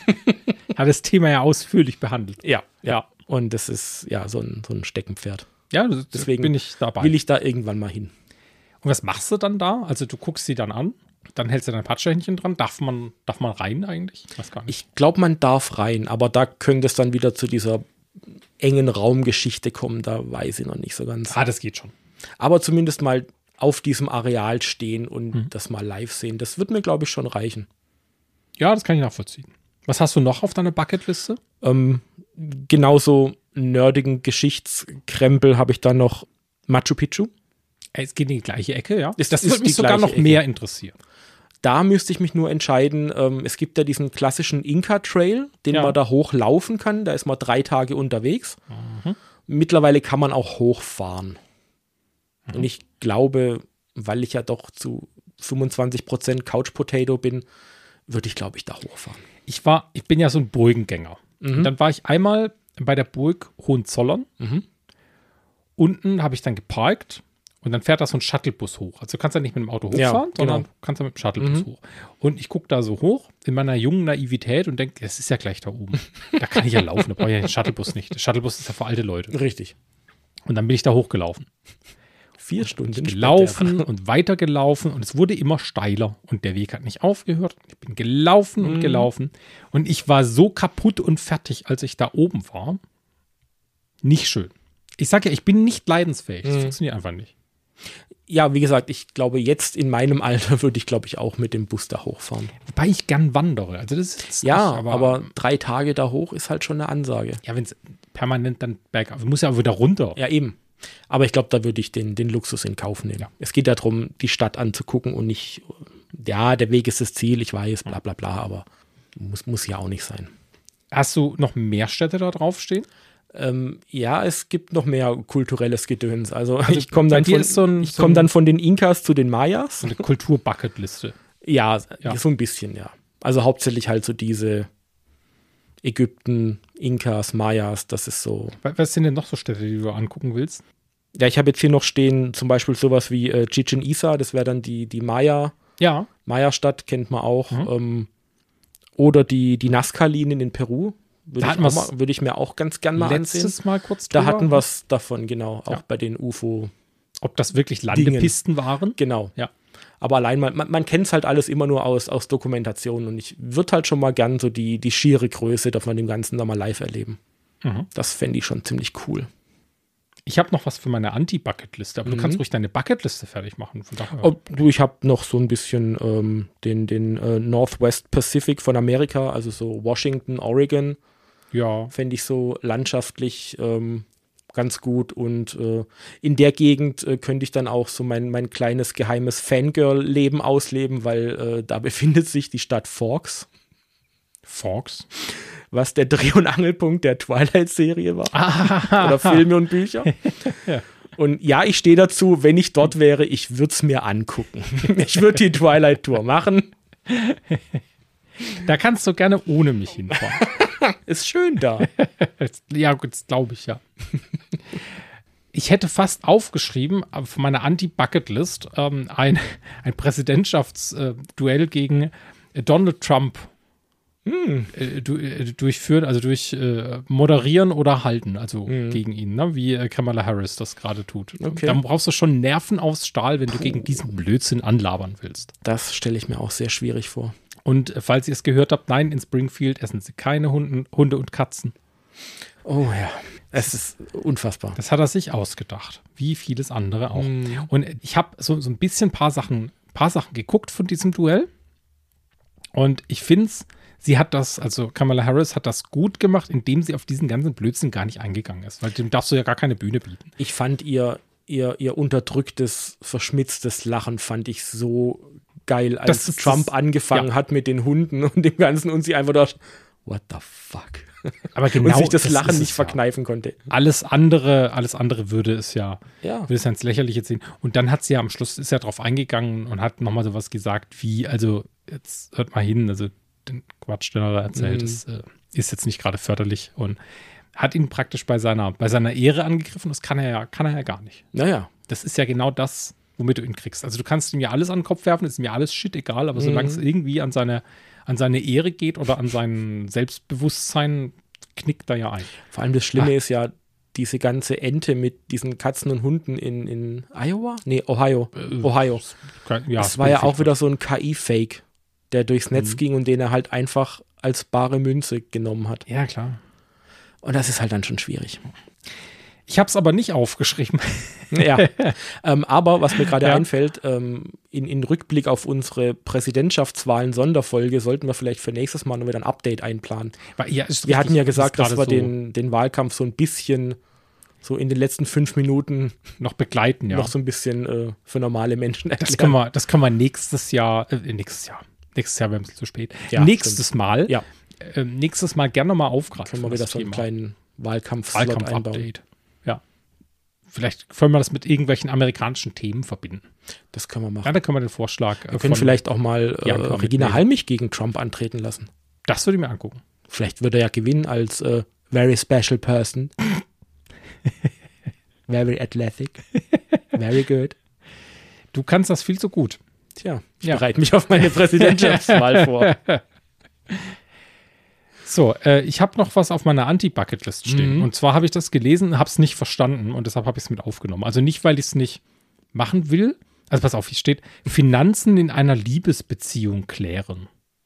Hat das Thema ja ausführlich behandelt. Ja, ja. Und das ist ja so ein, so ein Steckenpferd. Ja, das, deswegen bin ich dabei. Will ich da irgendwann mal hin. Und was machst du dann da? Also du guckst sie dann an, dann hältst du dein Patschhändchen dran. Darf man, darf man rein eigentlich? Ich weiß gar nicht. Ich glaube, man darf rein, aber da könnte es dann wieder zu dieser engen Raumgeschichte kommen. Da weiß ich noch nicht so ganz. Ah, das geht schon. Aber zumindest mal auf diesem Areal stehen und Mhm. das mal live sehen. Das wird mir, glaube ich, schon reichen. Ja, das kann ich nachvollziehen. Was hast du noch auf deiner Bucketliste? Ähm, genauso nerdigen Geschichtskrempel habe ich dann noch Machu Picchu. Es geht in die gleiche Ecke, ja. Ist- das ist würde mich die sogar gleiche noch Ecke. mehr interessieren. Da müsste ich mich nur entscheiden, ähm, es gibt ja diesen klassischen Inka-Trail, den Ja. man da hochlaufen kann. Da ist man drei Tage unterwegs. Mittlerweile kann man auch hochfahren. Und ich glaube, weil ich ja doch zu fünfundzwanzig Prozent Couch Potato bin, würde ich, glaube ich, da hochfahren. Ich war, ich bin ja so ein Burgengänger. Und dann war ich einmal bei der Burg Hohenzollern. Mhm. Unten habe ich dann geparkt und dann fährt da so ein Shuttlebus hoch. Also du kannst ja nicht mit dem Auto Ja, hochfahren, sondern genau. kannst da mit dem Shuttlebus Mhm. hoch. Und ich gucke da so hoch in meiner jungen Naivität und denke, es ist ja gleich da oben. Da kann ich ja laufen, da brauche ich ja den Shuttlebus nicht. Der Shuttlebus ist ja für alte Leute. Richtig. Und dann bin ich da hochgelaufen. Vier Stunden gelaufen später. und weiter gelaufen und es wurde immer steiler und der Weg hat nicht aufgehört. Ich bin gelaufen und Mhm. gelaufen und ich war so kaputt und fertig, als ich da oben war. Nicht schön. Ich sage ja, ich bin nicht leidensfähig. Das Mhm. funktioniert einfach nicht. Ja, wie gesagt, ich glaube, jetzt in meinem Alter würde ich, glaube ich, auch mit dem Bus da hochfahren. Wobei ich gern wandere. Also das ist jetzt Ja, nicht, aber, aber, drei Tage da hoch ist halt schon eine Ansage. ja, wenn es permanent dann bergauf, muss ja auch wieder runter. Ja, eben. Aber ich glaube, da würde ich den, den Luxus in Kauf nehmen. Ja. Es geht darum, die Stadt anzugucken und nicht, ja, der Weg ist das Ziel, ich weiß, bla bla bla, aber muss, muss ja auch nicht sein. Hast du noch mehr Städte da draufstehen? Ähm, ja, es gibt noch mehr kulturelles Gedöns. Also, ich komme bei dann, dir von- ist so ein- ich so komm ein- dann von den Inkas zu den Mayas. Eine Kulturbucketliste. Ja, Ja. so ein bisschen, ja. Also hauptsächlich halt so diese Ägypten, Inkas, Mayas, das ist so. Was was sind denn noch so Städte, die du angucken willst? Ja, ich habe jetzt hier noch stehen zum Beispiel sowas wie äh, Chichen Itza, das wäre dann die, die Maya, Ja. Maya-Stadt, kennt man auch. Mhm. Ähm, oder die, die Nazca-Linien in Peru, würde Da ich, hatten auch wir's mal- würde ich mir auch ganz gern mal ansehen. Letztes Mal kurz Da drüber. hatten wir es davon, genau, auch Ja. bei den U F O. Ob das wirklich Landepisten waren? Genau. Ja. Aber allein, man, man, man kennt es halt alles immer nur aus, aus Dokumentationen und ich würde halt schon mal gern so die, die schiere Größe von dem Ganzen da mal live erleben. Mhm. Das fände ich schon ziemlich cool. Ich habe noch was für meine Anti-Bucketliste, aber du Mhm. kannst ruhig deine Bucketliste fertig machen. Von daher. Oh, du, ich habe noch so ein bisschen ähm, den, den äh, Northwest Pacific von Amerika, also so Washington, Oregon, Ja. fände ich so landschaftlich ähm, ganz gut. Und äh, in der Gegend äh, könnte ich dann auch so mein, mein kleines geheimes Fangirl-Leben ausleben, weil äh, da befindet sich die Stadt Forks, Forks. was der Dreh- und Angelpunkt der Twilight-Serie war. Oder Filme und Bücher. Ja. Und ja, ich stehe dazu, wenn ich dort wäre, ich würde es mir angucken. Ich würde die Twilight-Tour machen. Da kannst du gerne ohne mich hinfahren. Ist schön da. Ja, gut, das glaube ich ja. Ich hätte fast aufgeschrieben, äh, von meiner Anti-Bucketlist, ähm, ein, ein Präsidentschaftsduell gegen äh, Donald Trump äh, du, äh, durchführen, also durch äh, moderieren oder halten, also gegen ihn, ne? Wie äh, Kamala Harris das gerade tut. Okay. Dann brauchst du schon Nerven aufs Stahl, wenn du gegen diesen Blödsinn anlabern willst. Das stelle ich mir auch sehr schwierig vor. Und äh, falls ihr es gehört habt, nein, in Springfield essen sie keine Hunden, Hunde und Katzen. Oh ja, es ist unfassbar. Das hat er sich ausgedacht, wie vieles andere auch. Mhm. Und ich habe so, so ein bisschen paar Sachen, paar Sachen geguckt von diesem Duell. Und ich finde es, sie hat das, also Kamala Harris hat das gut gemacht, indem sie auf diesen ganzen Blödsinn gar nicht eingegangen ist. Weil dem darfst du ja gar keine Bühne bieten. Ich fand ihr, ihr, ihr unterdrücktes, verschmitztes Lachen fand ich so geil, als Das ist Trump das- angefangen ja. hat mit den Hunden und dem Ganzen und sie einfach dort, what the fuck? Aber genau und sich das, das Lachen ist nicht es ja. verkneifen konnte. Alles andere, alles andere würde es ja, Ja. würde es ja ins Lächerliche ziehen. Und dann hat sie ja am Schluss, ist ja drauf eingegangen und hat nochmal sowas gesagt wie, also jetzt hört mal hin, also den Quatsch, den er da erzählt, Mhm. ist, äh, ist jetzt nicht gerade förderlich und hat ihn praktisch bei seiner, bei seiner Ehre angegriffen. Das kann er ja, kann er ja gar nicht. Naja. Das ist ja genau das, womit du ihn kriegst. Also du kannst ihm ja alles an den Kopf werfen, ist mir alles shit egal, aber mhm. solange es irgendwie an seine, an seine Ehre geht oder an sein Selbstbewusstsein, knickt er ja ein. Vor allem das Schlimme ah. ist ja, diese ganze Ente mit diesen Katzen und Hunden in, in Iowa? Nee, Ohio. Äh, Ohio. Ja, das war ja auch wieder so ein K I-Fake, der durchs Netz mhm. ging und den er halt einfach als bare Münze genommen hat. Ja, klar. Und das ist halt dann schon schwierig. Ich habe es aber nicht aufgeschrieben. Ja, ähm, aber was mir gerade ja. einfällt, ähm, in, in Rückblick auf unsere Präsidentschaftswahlen-Sonderfolge sollten wir vielleicht für nächstes Mal noch wieder ein Update einplanen. Weil, ja, wir hatten ja gesagt, dass wir so den, den Wahlkampf so ein bisschen so in den letzten fünf Minuten noch begleiten, ja. Noch so ein bisschen äh, für normale Menschen erklären. Das können wir, das können wir nächstes Jahr, äh, nächstes Jahr, nächstes Jahr wäre es zu spät. Ja, nächstes stimmt. Mal, ja. äh, nächstes Mal gerne nochmal aufgreifen. Können wir wieder so einen kleinen Wahlkampf Wahlkampf-Update. Ja. Vielleicht können wir das mit irgendwelchen amerikanischen Themen verbinden. Das können wir machen. Ja, dann können wir den Vorschlag. Wir äh, können vielleicht auch mal äh, Regina Halmich gegen Trump antreten lassen. Das würde ich mir angucken. Vielleicht würde er ja gewinnen als äh, very special person. Very athletic. Very good. Du kannst das viel zu gut. Tja, ich ja. bereite mich auf meine Präsidentschaftswahl vor. So, äh, ich habe noch was auf meiner Anti-Bucket-List stehen. Mhm. Und zwar habe ich das gelesen, habe es nicht verstanden und deshalb habe ich es mit aufgenommen. Also nicht, weil ich es nicht machen will. Also pass auf, hier steht, Finanzen in einer Liebesbeziehung klären.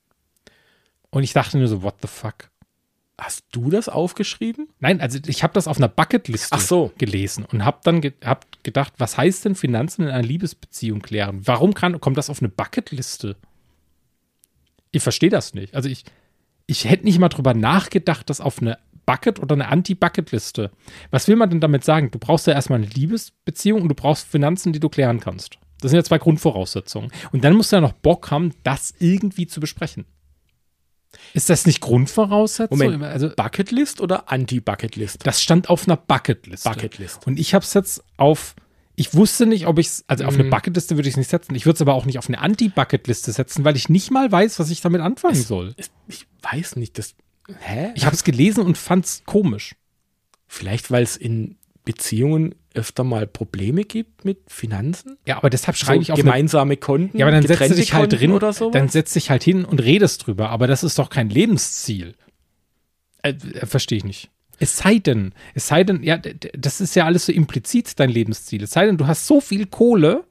Und ich dachte nur so, what the fuck? Hast du das aufgeschrieben? Nein, also ich habe das auf einer Bucketliste Ach so. gelesen und habe dann ge- hab gedacht, was heißt denn Finanzen in einer Liebesbeziehung klären? Warum kann, kommt das auf eine Bucketliste? Ich verstehe das nicht. Also ich Ich hätte nicht mal drüber nachgedacht, das auf eine Bucket- oder eine Anti-Bucket-Liste. Was will man denn damit sagen? Du brauchst ja erstmal eine Liebesbeziehung und du brauchst Finanzen, die du klären kannst. Das sind ja zwei Grundvoraussetzungen. Und dann musst du ja noch Bock haben, das irgendwie zu besprechen. Ist das nicht Grundvoraussetzung? Moment, also, Bucketlist oder Anti-Bucketlist? Das stand auf einer Bucketliste. Bucketlist. Und ich habe es jetzt auf, ich wusste nicht, ob ich es, also auf eine Bucketliste würde ich es nicht setzen. Ich würde es aber auch nicht auf eine Anti-Bucketliste setzen, weil ich nicht mal weiß, was ich damit anfangen es, soll. Es, ich weiß nicht, das, hä? Ich habe es gelesen und fand es komisch. Vielleicht, weil es in Beziehungen öfter mal Probleme gibt mit Finanzen? Ja, aber deshalb schreibe so ich auf gemeinsame eine, Konten. Ja, aber dann setzt du dich halt drin oder so. Dann setzt dich halt hin und redest drüber. Aber das ist doch kein Lebensziel. Äh, äh, verstehe ich nicht. Es sei denn, es sei denn, ja, das ist ja alles so implizit dein Lebensziel. Es sei denn, du hast so viel Kohle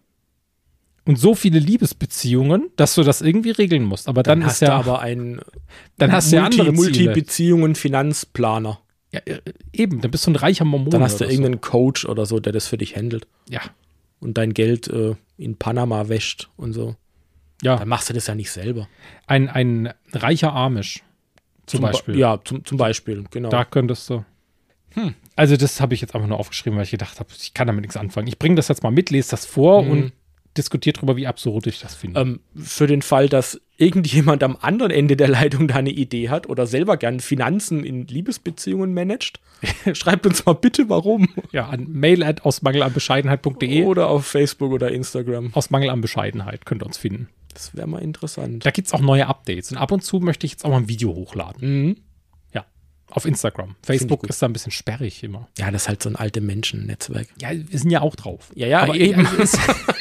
und so viele Liebesbeziehungen, dass du das irgendwie regeln musst. Aber dann, dann hast ist ja du aber ein dann hast Multi, du ja andere Multi-Beziehungen Finanzplaner. Ja, eben, dann bist du ein reicher Mormon. Dann hast du irgendeinen so. Coach oder so, der das für dich handelt. Ja. Und dein Geld äh, in Panama wäscht und so. Ja. Dann machst du das ja nicht selber. Ein, ein reicher Amish zum, zum Beispiel. Ba- ja, zum, zum Beispiel, genau. Da könntest du. Hm. Also das habe ich jetzt einfach nur aufgeschrieben, weil ich gedacht habe, ich kann damit nichts anfangen. Ich bringe das jetzt mal mit, lese das vor mhm. und diskutiere darüber, wie absurd ich das finde. Ähm, für den Fall, dass irgendjemand am anderen Ende der Leitung da eine Idee hat oder selber gern Finanzen in Liebesbeziehungen managt, schreibt uns mal bitte, warum. Ja, an mail at aus mangel an bescheidenheit punkt de oder auf Facebook oder Instagram. Aus Mangel an Bescheidenheit könnt ihr uns finden. Das wäre mal interessant. Da gibt es auch neue Updates und ab und zu möchte ich jetzt auch mal ein Video hochladen. Mhm. Ja, auf Instagram. Facebook ist da ein bisschen sperrig immer. Ja, das ist halt so ein alte Menschen-Netzwerk. Ja, wir sind ja auch drauf. Ja, ja, aber eben. Ist,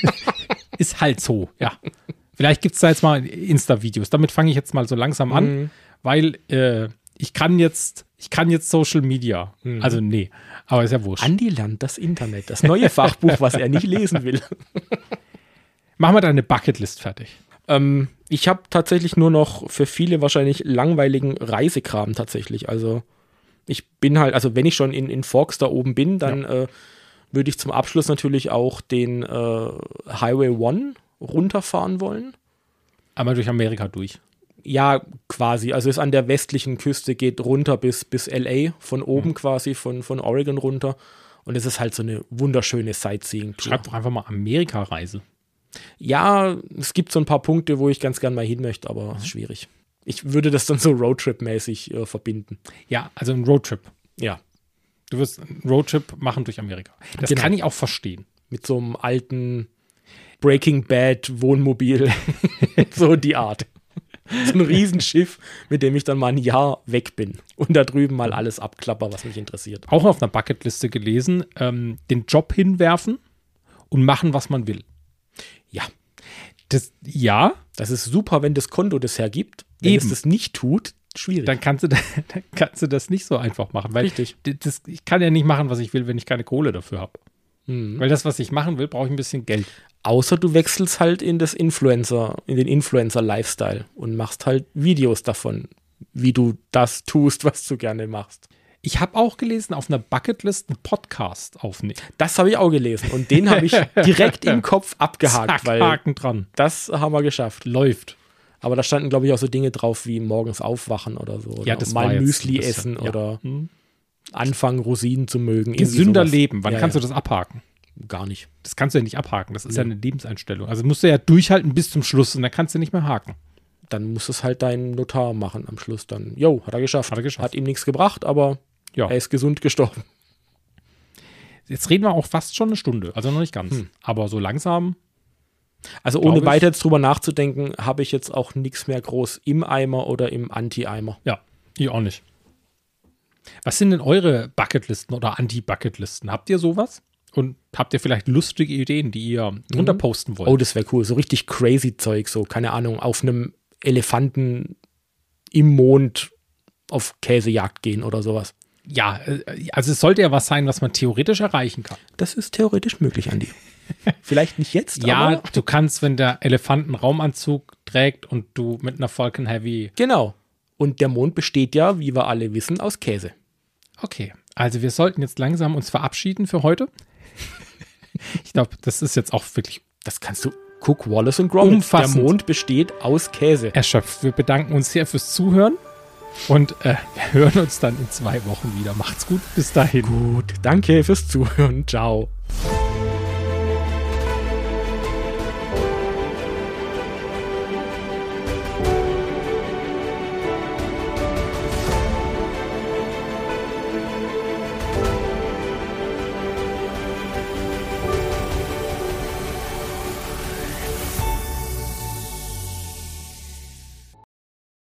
ist halt so, ja. Vielleicht gibt es da jetzt mal Insta-Videos. Damit fange ich jetzt mal so langsam an, mhm. weil äh, ich kann jetzt, ich kann jetzt Social Media. Mhm. Also nee, aber ist ja wurscht. Andi lernt das Internet, das neue Fachbuch, was er nicht lesen will. Machen wir deine Bucketlist fertig. Ähm, ich habe tatsächlich nur noch für viele wahrscheinlich langweiligen Reisekram tatsächlich. Also ich bin halt, also wenn ich schon in, in Forks da oben bin, dann ja. äh, würde ich zum Abschluss natürlich auch den äh, Highway One runterfahren wollen. Einmal durch Amerika durch. Ja, quasi. Also ist an der westlichen Küste, geht runter bis, bis L A, von oben mhm. quasi, von, von Oregon runter. Und es ist halt so eine wunderschöne Sightseeing-Tour. Schreib doch einfach mal Amerika-Reise. Ja, es gibt so ein paar Punkte, wo ich ganz gern mal hin möchte, aber es ist schwierig. Ich würde das dann so Roadtrip-mäßig äh, verbinden. Ja, also ein Roadtrip. Ja. Du wirst einen Roadtrip machen durch Amerika. Das genau. kann ich auch verstehen. Mit so einem alten Breaking Bad Wohnmobil. So die Art. So ein Riesenschiff, mit dem ich dann mal ein Jahr weg bin und da drüben mal alles abklapper, was mich interessiert. Auch auf einer Bucketliste gelesen, ähm, den Job hinwerfen und machen, was man will. Ja. Das, ja. Das ist super, wenn das Konto das hergibt. Wenn Eben. es das nicht tut, schwierig. Dann kannst, du, dann kannst du das nicht so einfach machen. Weil Richtig. Das, ich kann ja nicht machen, was ich will, wenn ich keine Kohle dafür habe. Mhm. Weil das, was ich machen will, brauche ich ein bisschen Geld. Außer du wechselst halt in das Influencer, in den Influencer-Lifestyle und machst halt Videos davon, wie du das tust, was du gerne machst. Ich habe auch gelesen, auf einer Bucketlist einen Podcast aufnehmen. Das habe ich auch gelesen und den habe ich direkt im Kopf abgehakt, Zack, weil Haken dran. das haben wir geschafft. Läuft. Aber da standen, glaube ich, auch so Dinge drauf wie morgens aufwachen oder so. Oder Ja, das war mal jetzt Müsli ein bisschen, essen ja. oder Hm. anfangen, Rosinen zu mögen. irgendwie Gesünder sowas. leben. Wann Ja, kannst ja. du das abhaken? Gar nicht. Das kannst du ja nicht abhaken. Das ist ja Nee. eine Lebenseinstellung. Also musst du ja durchhalten bis zum Schluss und dann kannst du nicht mehr haken. Dann muss es halt dein Notar machen am Schluss dann. Jo, hat er geschafft. Hat er geschafft. Hat ihm nichts gebracht, aber Ja. er ist gesund gestorben. Jetzt reden wir auch fast schon eine Stunde. Also noch nicht ganz. Hm. Aber so langsam. Also Glaub ohne ich. weiter jetzt drüber nachzudenken, habe ich jetzt auch nichts mehr groß im Eimer oder im Anti-Eimer. Ja, ich auch nicht. Was sind denn eure Bucketlisten oder Anti-Bucketlisten? Habt ihr sowas? Und habt ihr vielleicht lustige Ideen, die ihr drunter posten wollt? Oh, das wäre cool. So richtig crazy Zeug, so, keine Ahnung, auf einem Elefanten im Mond auf Käsejagd gehen oder sowas. Ja, äh, also es sollte ja was sein, was man theoretisch erreichen kann. Das ist theoretisch möglich, Andi. Vielleicht nicht jetzt, Ja, aber du kannst, wenn der Elefant einen Raumanzug trägt und du mit einer Falcon Heavy. genau. Und der Mond besteht ja, wie wir alle wissen, aus Käse. Okay, also wir sollten jetzt langsam uns verabschieden für heute. Ich glaube, das ist jetzt auch wirklich Das kannst du. Guck, Wallace und Gromit. Umfassend. Der Mond besteht aus Käse. erschöpft. Wir bedanken uns sehr fürs Zuhören und äh, wir hören uns dann in zwei Wochen wieder. Macht's gut, bis dahin. Gut, danke fürs Zuhören. Ciao.